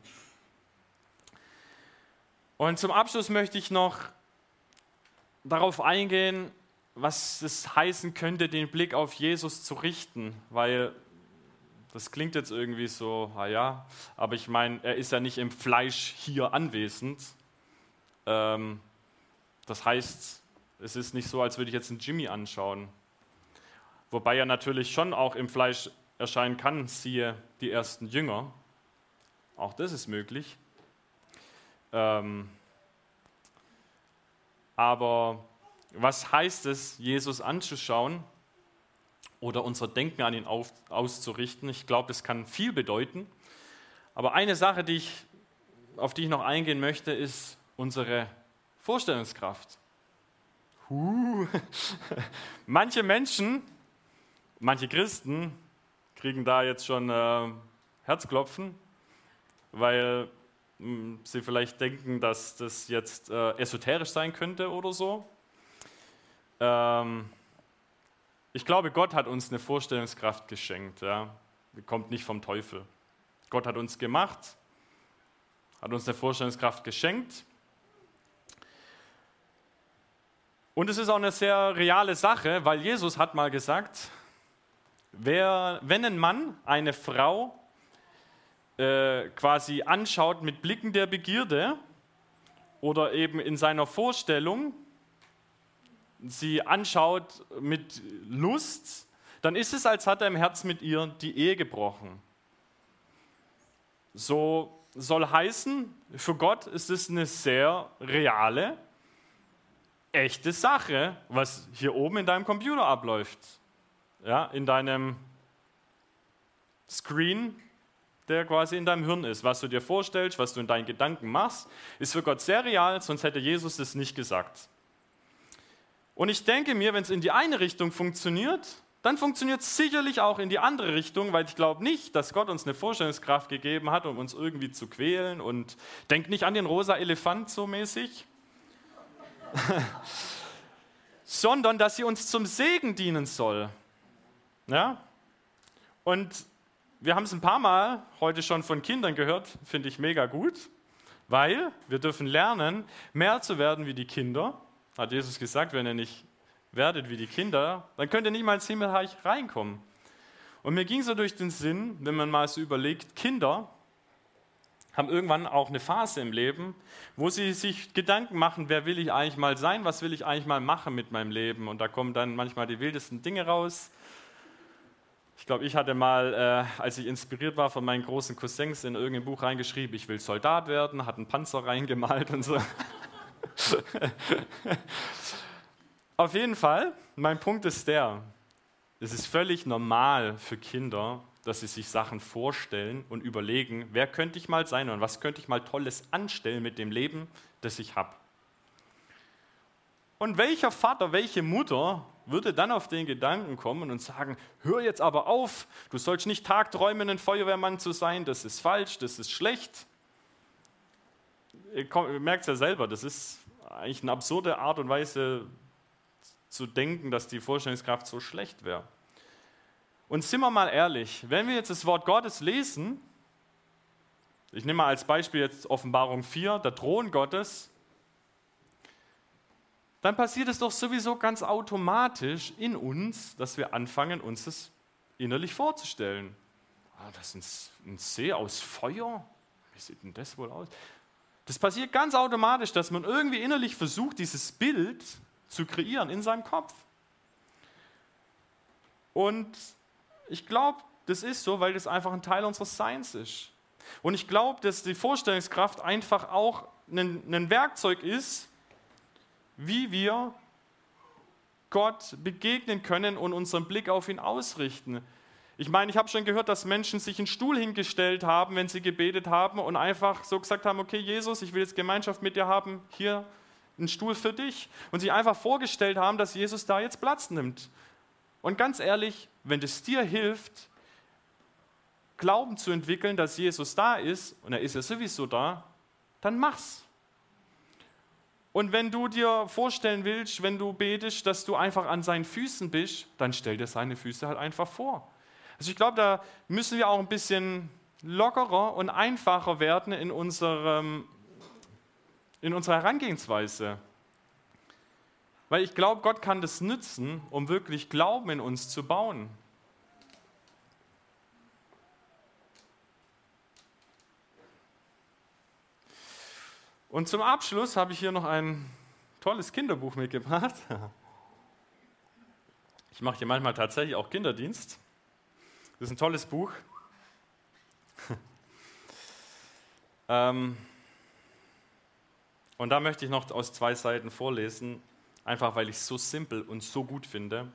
Und zum Abschluss möchte ich noch darauf eingehen, was es heißen könnte, den Blick auf Jesus zu richten, weil das klingt jetzt irgendwie so, naja, aber ich meine, er ist ja nicht im Fleisch hier anwesend. Ähm, das heißt, es ist nicht so, als würde ich jetzt einen Jimmy anschauen. Wobei er natürlich schon auch im Fleisch erscheinen kann, siehe die ersten Jünger. Auch das ist möglich. Ähm, aber was heißt es, Jesus anzuschauen oder unser Denken an ihn auf, auszurichten? Ich glaube, das kann viel bedeuten. Aber eine Sache, die ich, auf die ich noch eingehen möchte, ist unsere Vorstellungskraft. Huh. Manche Menschen, manche Christen kriegen da jetzt schon äh, Herzklopfen, weil mh, sie vielleicht denken, dass das jetzt äh, esoterisch sein könnte oder so. Ähm, ich glaube, Gott hat uns eine Vorstellungskraft geschenkt. Ja. Die kommt nicht vom Teufel. Gott hat uns gemacht, hat uns eine Vorstellungskraft geschenkt. Und es ist auch eine sehr reale Sache, weil Jesus hat mal gesagt, wer, wenn ein Mann eine Frau äh, quasi anschaut mit Blicken der Begierde oder eben in seiner Vorstellung sie anschaut mit Lust, dann ist es, als hat er im Herzen mit ihr die Ehe gebrochen. So soll heißen, für Gott ist es eine sehr reale, echte Sache, was hier oben in deinem Computer abläuft. Ja, in deinem Screen, der quasi in deinem Hirn ist. Was du dir vorstellst, was du in deinen Gedanken machst, ist für Gott sehr real, sonst hätte Jesus das nicht gesagt. Und ich denke mir, wenn es in die eine Richtung funktioniert, dann funktioniert es sicherlich auch in die andere Richtung, weil ich glaube nicht, dass Gott uns eine Vorstellungskraft gegeben hat, um uns irgendwie zu quälen. Und denk nicht an den rosa Elefant so mäßig, sondern dass sie uns zum Segen dienen soll. Ja? Und wir haben es ein paar Mal heute schon von Kindern gehört, finde ich mega gut, weil wir dürfen lernen, mehr zu werden wie die Kinder. Hat Jesus gesagt, wenn ihr nicht werdet wie die Kinder, dann könnt ihr nicht mal ins Himmelreich reinkommen. Und mir ging so durch den Sinn, wenn man mal so überlegt, Kinder haben irgendwann auch eine Phase im Leben, wo sie sich Gedanken machen, wer will ich eigentlich mal sein, was will ich eigentlich mal machen mit meinem Leben. Und da kommen dann manchmal die wildesten Dinge raus. Ich glaube, ich hatte mal, äh, als ich inspiriert war von meinen großen Cousins, in irgendein Buch reingeschrieben, ich will Soldat werden, hat einen Panzer reingemalt und so. Auf jeden Fall, mein Punkt ist der, es ist völlig normal für Kinder, dass sie sich Sachen vorstellen und überlegen, wer könnte ich mal sein und was könnte ich mal Tolles anstellen mit dem Leben, das ich habe. Und welcher Vater, welche Mutter würde dann auf den Gedanken kommen und sagen, hör jetzt aber auf, du sollst nicht tagträumen, ein Feuerwehrmann zu sein, das ist falsch, das ist schlecht. Ihr merkt es ja selber, das ist eigentlich eine absurde Art und Weise zu denken, dass die Vorstellungskraft so schlecht wäre. Und sind wir mal ehrlich, wenn wir jetzt das Wort Gottes lesen, ich nehme mal als Beispiel jetzt Offenbarung vier, der Thron Gottes, dann passiert es doch sowieso ganz automatisch in uns, dass wir anfangen, uns das innerlich vorzustellen. Ah, das ist ein See aus Feuer? Wie sieht denn das wohl aus? Das passiert ganz automatisch, dass man irgendwie innerlich versucht, dieses Bild zu kreieren in seinem Kopf. Und ich glaube, das ist so, weil das einfach ein Teil unseres Seins ist. Und ich glaube, dass die Vorstellungskraft einfach auch ein, ein Werkzeug ist, wie wir Gott begegnen können und unseren Blick auf ihn ausrichten. Ich meine, ich habe schon gehört, dass Menschen sich einen Stuhl hingestellt haben, wenn sie gebetet haben und einfach so gesagt haben, okay, Jesus, ich will jetzt Gemeinschaft mit dir haben, hier ein Stuhl für dich. Und sich einfach vorgestellt haben, dass Jesus da jetzt Platz nimmt. Und ganz ehrlich, wenn es dir hilft, Glauben zu entwickeln, dass Jesus da ist, und er ist ja sowieso da, dann mach's. Und wenn du dir vorstellen willst, wenn du betest, dass du einfach an seinen Füßen bist, dann stell dir seine Füße halt einfach vor. Also ich glaube, da müssen wir auch ein bisschen lockerer und einfacher werden in, unserem, in unserer Herangehensweise. Weil ich glaube, Gott kann das nützen, um wirklich Glauben in uns zu bauen. Und zum Abschluss habe ich hier noch ein tolles Kinderbuch mitgebracht. Ich mache hier manchmal tatsächlich auch Kinderdienst. Das ist ein tolles Buch. ähm, und da möchte ich noch aus zwei Seiten vorlesen, einfach weil ich es so simpel und so gut finde.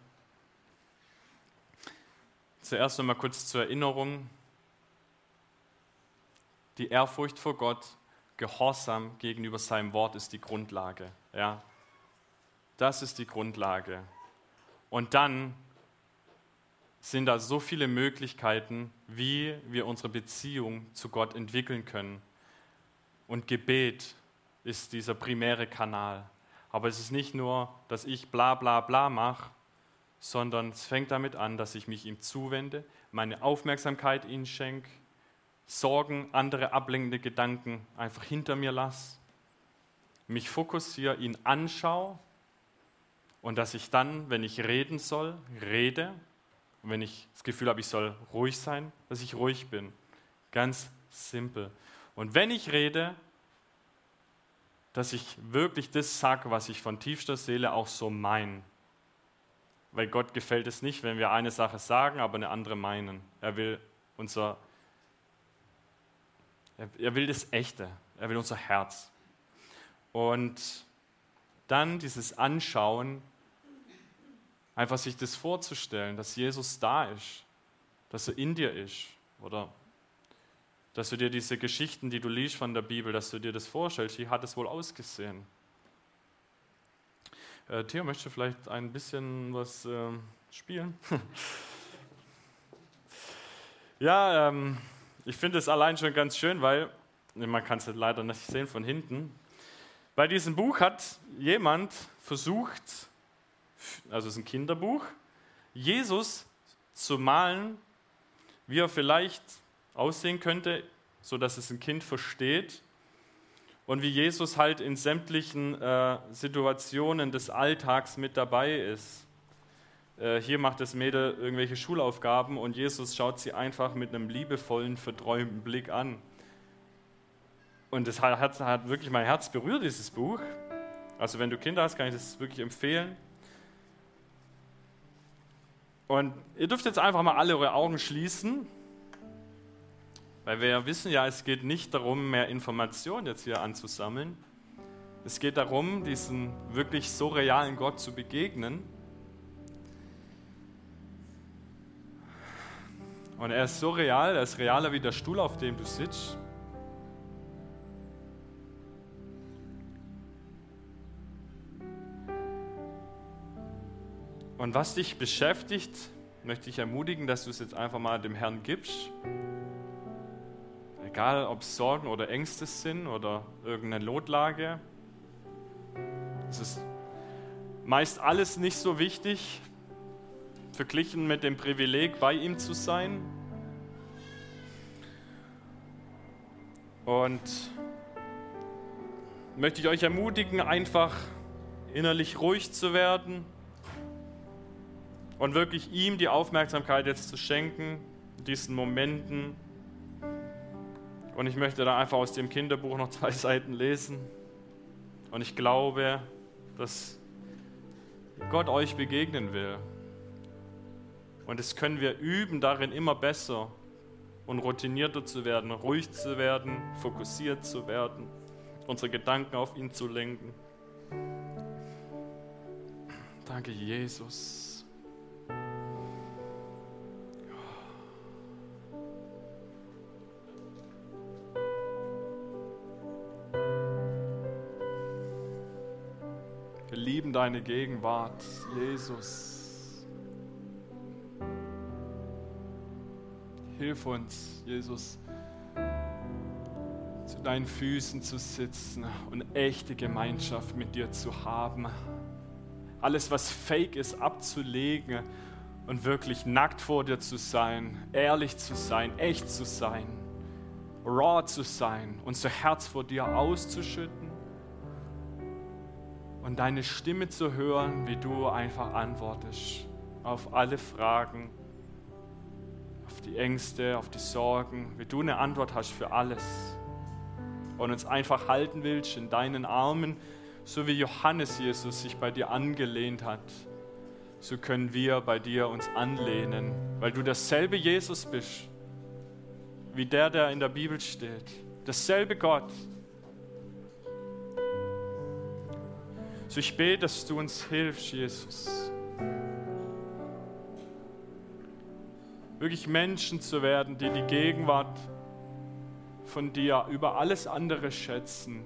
Zuerst noch mal kurz zur Erinnerung. Die Ehrfurcht vor Gott, Gehorsam gegenüber seinem Wort ist die Grundlage. Ja? Das ist die Grundlage. Und dann sind da so viele Möglichkeiten, wie wir unsere Beziehung zu Gott entwickeln können. Und Gebet ist dieser primäre Kanal. Aber es ist nicht nur, dass ich bla bla bla mache, sondern es fängt damit an, dass ich mich ihm zuwende, meine Aufmerksamkeit ihm schenke, Sorgen, andere ablenkende Gedanken einfach hinter mir lasse, mich fokussiere, ihn anschaue und dass ich dann, wenn ich reden soll, rede. Und wenn ich das Gefühl habe, ich soll ruhig sein, dass ich ruhig bin. Ganz simpel. Und wenn ich rede, dass ich wirklich das sage, was ich von tiefster Seele auch so meine. Weil Gott gefällt es nicht, wenn wir eine Sache sagen, aber eine andere meinen. Er will unser, er will das Echte, er will unser Herz. Und dann dieses Anschauen, einfach sich das vorzustellen, dass Jesus da ist, dass er in dir ist, oder dass du dir diese Geschichten, die du liest von der Bibel, dass du dir das vorstellst, wie hat es wohl ausgesehen? Äh, Theo, möchtest du vielleicht ein bisschen was äh, spielen? ja, ähm, ich finde es allein schon ganz schön, weil, man kann es leider nicht sehen von hinten, bei diesem Buch hat jemand versucht, also es ist ein Kinderbuch, Jesus zu malen, wie er vielleicht aussehen könnte, sodass es ein Kind versteht und wie Jesus halt in sämtlichen äh, Situationen des Alltags mit dabei ist. Äh, hier macht das Mädel irgendwelche Schulaufgaben und Jesus schaut sie einfach mit einem liebevollen, verträumten Blick an. Und das hat, hat wirklich mein Herz berührt, dieses Buch. Also wenn du Kinder hast, kann ich das wirklich empfehlen. Und ihr dürft jetzt einfach mal alle eure Augen schließen, weil wir ja wissen ja, es geht nicht darum, mehr Informationen jetzt hier anzusammeln. Es geht darum, diesem wirklich so realen Gott zu begegnen. Und er ist so real, er ist realer wie der Stuhl, auf dem du sitzt. Und was dich beschäftigt, möchte ich ermutigen, dass du es jetzt einfach mal dem Herrn gibst. Egal, ob es Sorgen oder Ängste sind oder irgendeine Notlage. Es ist meist alles nicht so wichtig, verglichen mit dem Privileg, bei ihm zu sein. Und möchte ich euch ermutigen, einfach innerlich ruhig zu werden und wirklich ihm die Aufmerksamkeit jetzt zu schenken, in diesen Momenten. Und ich möchte da einfach aus dem Kinderbuch noch zwei Seiten lesen. Und ich glaube, dass Gott euch begegnen will. Und das können wir üben, darin immer besser und routinierter zu werden, ruhig zu werden, fokussiert zu werden, unsere Gedanken auf ihn zu lenken. Danke, Jesus. Wir lieben deine Gegenwart, Jesus. Hilf uns, Jesus, zu deinen Füßen zu sitzen und echte Gemeinschaft mit dir zu haben. Alles, was fake ist, abzulegen und wirklich nackt vor dir zu sein, ehrlich zu sein, echt zu sein, raw zu sein, unser Herz vor dir auszuschütten und deine Stimme zu hören, wie du einfach antwortest auf alle Fragen, auf die Ängste, auf die Sorgen, wie du eine Antwort hast für alles und uns einfach halten willst in deinen Armen, so wie Johannes Jesus sich bei dir angelehnt hat. So können wir bei dir uns anlehnen, weil du derselbe Jesus bist, wie der, der in der Bibel steht. Derselbe Gott. So ich bete, dass du uns hilfst, Jesus. Wirklich Menschen zu werden, die die Gegenwart von dir über alles andere schätzen.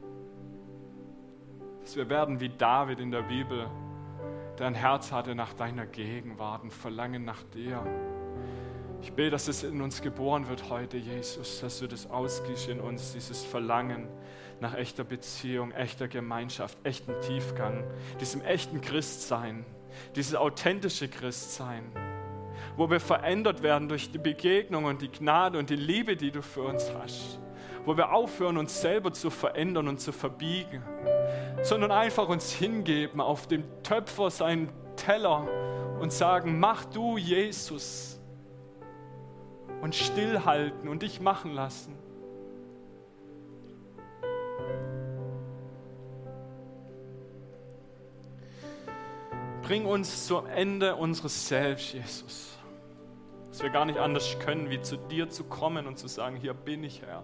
Dass wir werden wie David in der Bibel, der ein Herz hatte nach deiner Gegenwart, ein Verlangen nach dir. Ich bete, dass es in uns geboren wird heute, Jesus, dass du das ausgießt in uns, dieses Verlangen nach echter Beziehung, echter Gemeinschaft, echten Tiefgang, diesem echten Christsein, dieses authentische Christsein, wo wir verändert werden durch die Begegnung und die Gnade und die Liebe, die du für uns hast, wo wir aufhören, uns selber zu verändern und zu verbiegen, sondern einfach uns hingeben auf dem Töpfer seinen Teller und sagen, mach du, Jesus, und stillhalten und dich machen lassen. Bring uns zum Ende unseres Selbst, Jesus, dass wir gar nicht anders können, wie zu dir zu kommen und zu sagen, hier bin ich, Herr.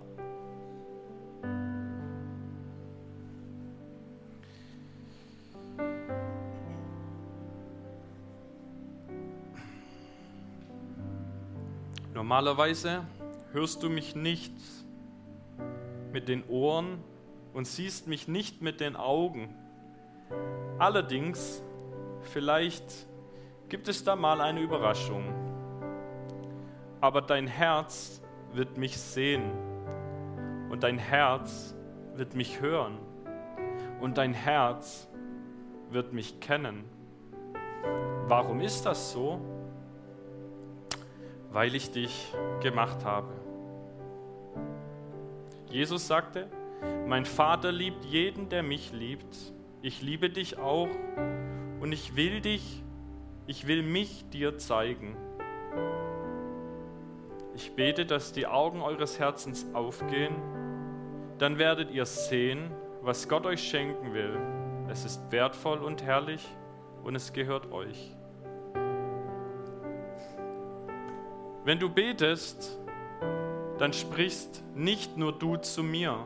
Normalerweise hörst du mich nicht mit den Ohren und siehst mich nicht mit den Augen. Allerdings, vielleicht gibt es da mal eine Überraschung. Aber dein Herz wird mich sehen und dein Herz wird mich hören und dein Herz wird mich kennen. Warum ist das so? Weil ich dich gemacht habe. Jesus sagte, mein Vater liebt jeden, der mich liebt. Ich liebe dich auch und ich will dich, ich will mich dir zeigen. Ich bete, dass die Augen eures Herzens aufgehen, dann werdet ihr sehen, was Gott euch schenken will. Es ist wertvoll und herrlich und es gehört euch. Wenn du betest, dann sprichst nicht nur du zu mir.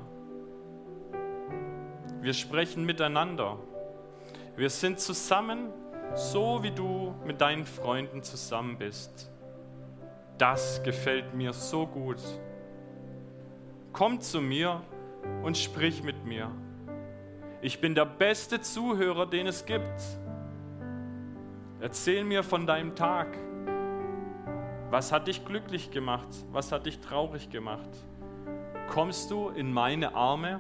Wir sprechen miteinander. Wir sind zusammen, so wie du mit deinen Freunden zusammen bist. Das gefällt mir so gut. Komm zu mir und sprich mit mir. Ich bin der beste Zuhörer, den es gibt. Erzähl mir von deinem Tag. Was hat dich glücklich gemacht? Was hat dich traurig gemacht? Kommst du in meine Arme?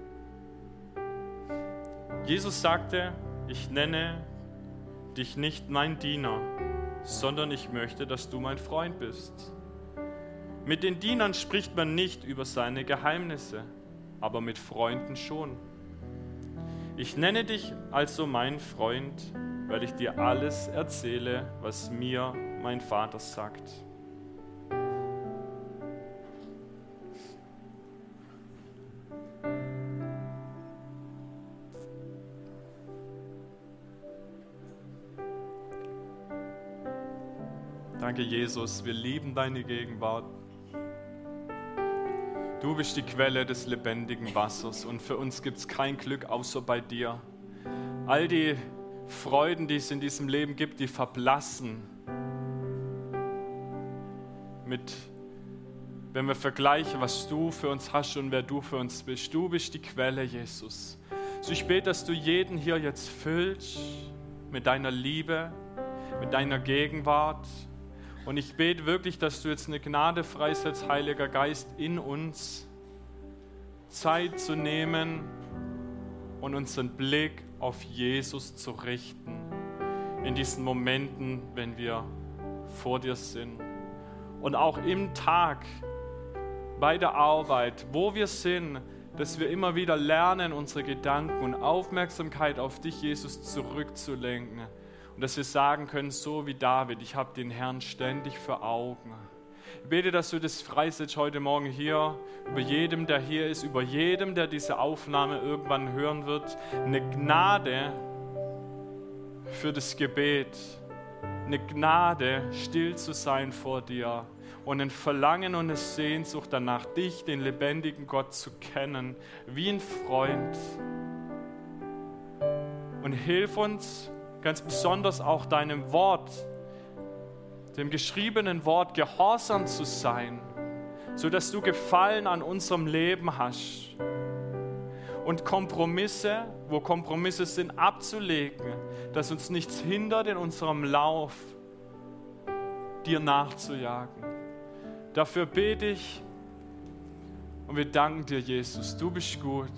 Jesus sagte, ich nenne dich nicht mein Diener, sondern ich möchte, dass du mein Freund bist. Mit den Dienern spricht man nicht über seine Geheimnisse, aber mit Freunden schon. Ich nenne dich also mein Freund, weil ich dir alles erzähle, was mir mein Vater sagt. Danke, Jesus, wir lieben deine Gegenwart. Du bist die Quelle des lebendigen Wassers und für uns gibt es kein Glück außer bei dir. All die Freuden, die es in diesem Leben gibt, die verblassen. Mit, wenn wir vergleichen, was du für uns hast und wer du für uns bist. Du bist die Quelle, Jesus. So ich bete, dass du jeden hier jetzt füllst mit deiner Liebe, mit deiner Gegenwart. Und ich bete wirklich, dass du jetzt eine Gnade freisetzt, Heiliger Geist, in uns Zeit zu nehmen und unseren Blick auf Jesus zu richten. In diesen Momenten, wenn wir vor dir sind. Und auch im Tag, bei der Arbeit, wo wir sind, dass wir immer wieder lernen, unsere Gedanken und Aufmerksamkeit auf dich, Jesus, zurückzulenken. Und dass wir sagen können, so wie David, ich habe den Herrn ständig vor Augen. Ich bete, dass du das freisetzt heute Morgen hier, über jedem, der hier ist, über jedem, der diese Aufnahme irgendwann hören wird, eine Gnade für das Gebet, eine Gnade, still zu sein vor dir und ein Verlangen und eine Sehnsucht danach, dich, den lebendigen Gott, zu kennen, wie ein Freund. Und hilf uns ganz besonders auch deinem Wort, dem geschriebenen Wort, gehorsam zu sein, sodass du Gefallen an unserem Leben hast. Und Kompromisse, wo Kompromisse sind, abzulegen, dass uns nichts hindert in unserem Lauf, dir nachzujagen. Dafür bete ich und wir danken dir, Jesus. Du bist gut.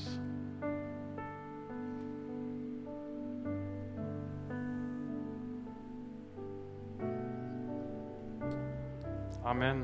Amen.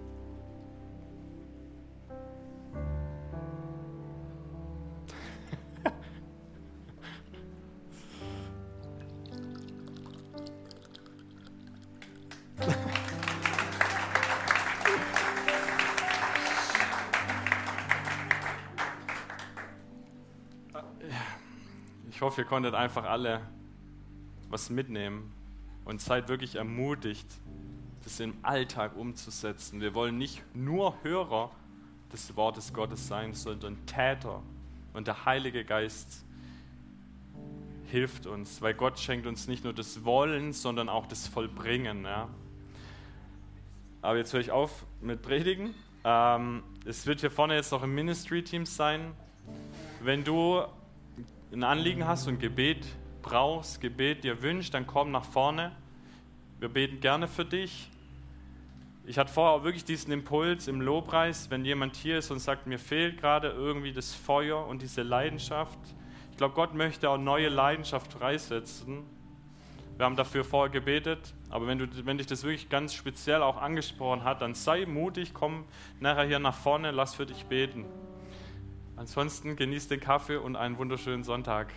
Ich hoffe, ihr konntet einfach alle was mitnehmen und seid wirklich ermutigt, das im Alltag umzusetzen. Wir wollen nicht nur Hörer des Wortes Gottes sein, sondern Täter. Und der Heilige Geist hilft uns, weil Gott schenkt uns nicht nur das Wollen, sondern auch das Vollbringen. Ja. Aber jetzt höre ich auf mit Predigen. Ähm, es wird hier vorne jetzt noch ein Ministry-Team sein. Wenn du ein Anliegen hast und Gebet brauchst, Gebet dir wünscht, dann komm nach vorne. Wir beten gerne für dich. Ich hatte vorher auch wirklich diesen Impuls im Lobpreis, wenn jemand hier ist und sagt, mir fehlt gerade irgendwie das Feuer und diese Leidenschaft. Ich glaube, Gott möchte auch neue Leidenschaft freisetzen. Wir haben dafür vorher gebetet, aber wenn, du, wenn dich das wirklich ganz speziell auch angesprochen hat, dann sei mutig, komm nachher hier nach vorne, lass für dich beten. Ansonsten genießt den Kaffee und einen wunderschönen Sonntag.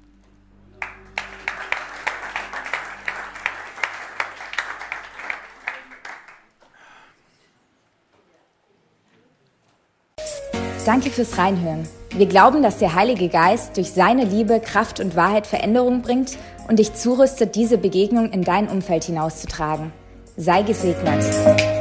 Danke fürs Reinhören. Wir glauben, dass der Heilige Geist durch seine Liebe, Kraft und Wahrheit Veränderung bringt und dich zurüstet, diese Begegnung in dein Umfeld hinauszutragen. Sei gesegnet.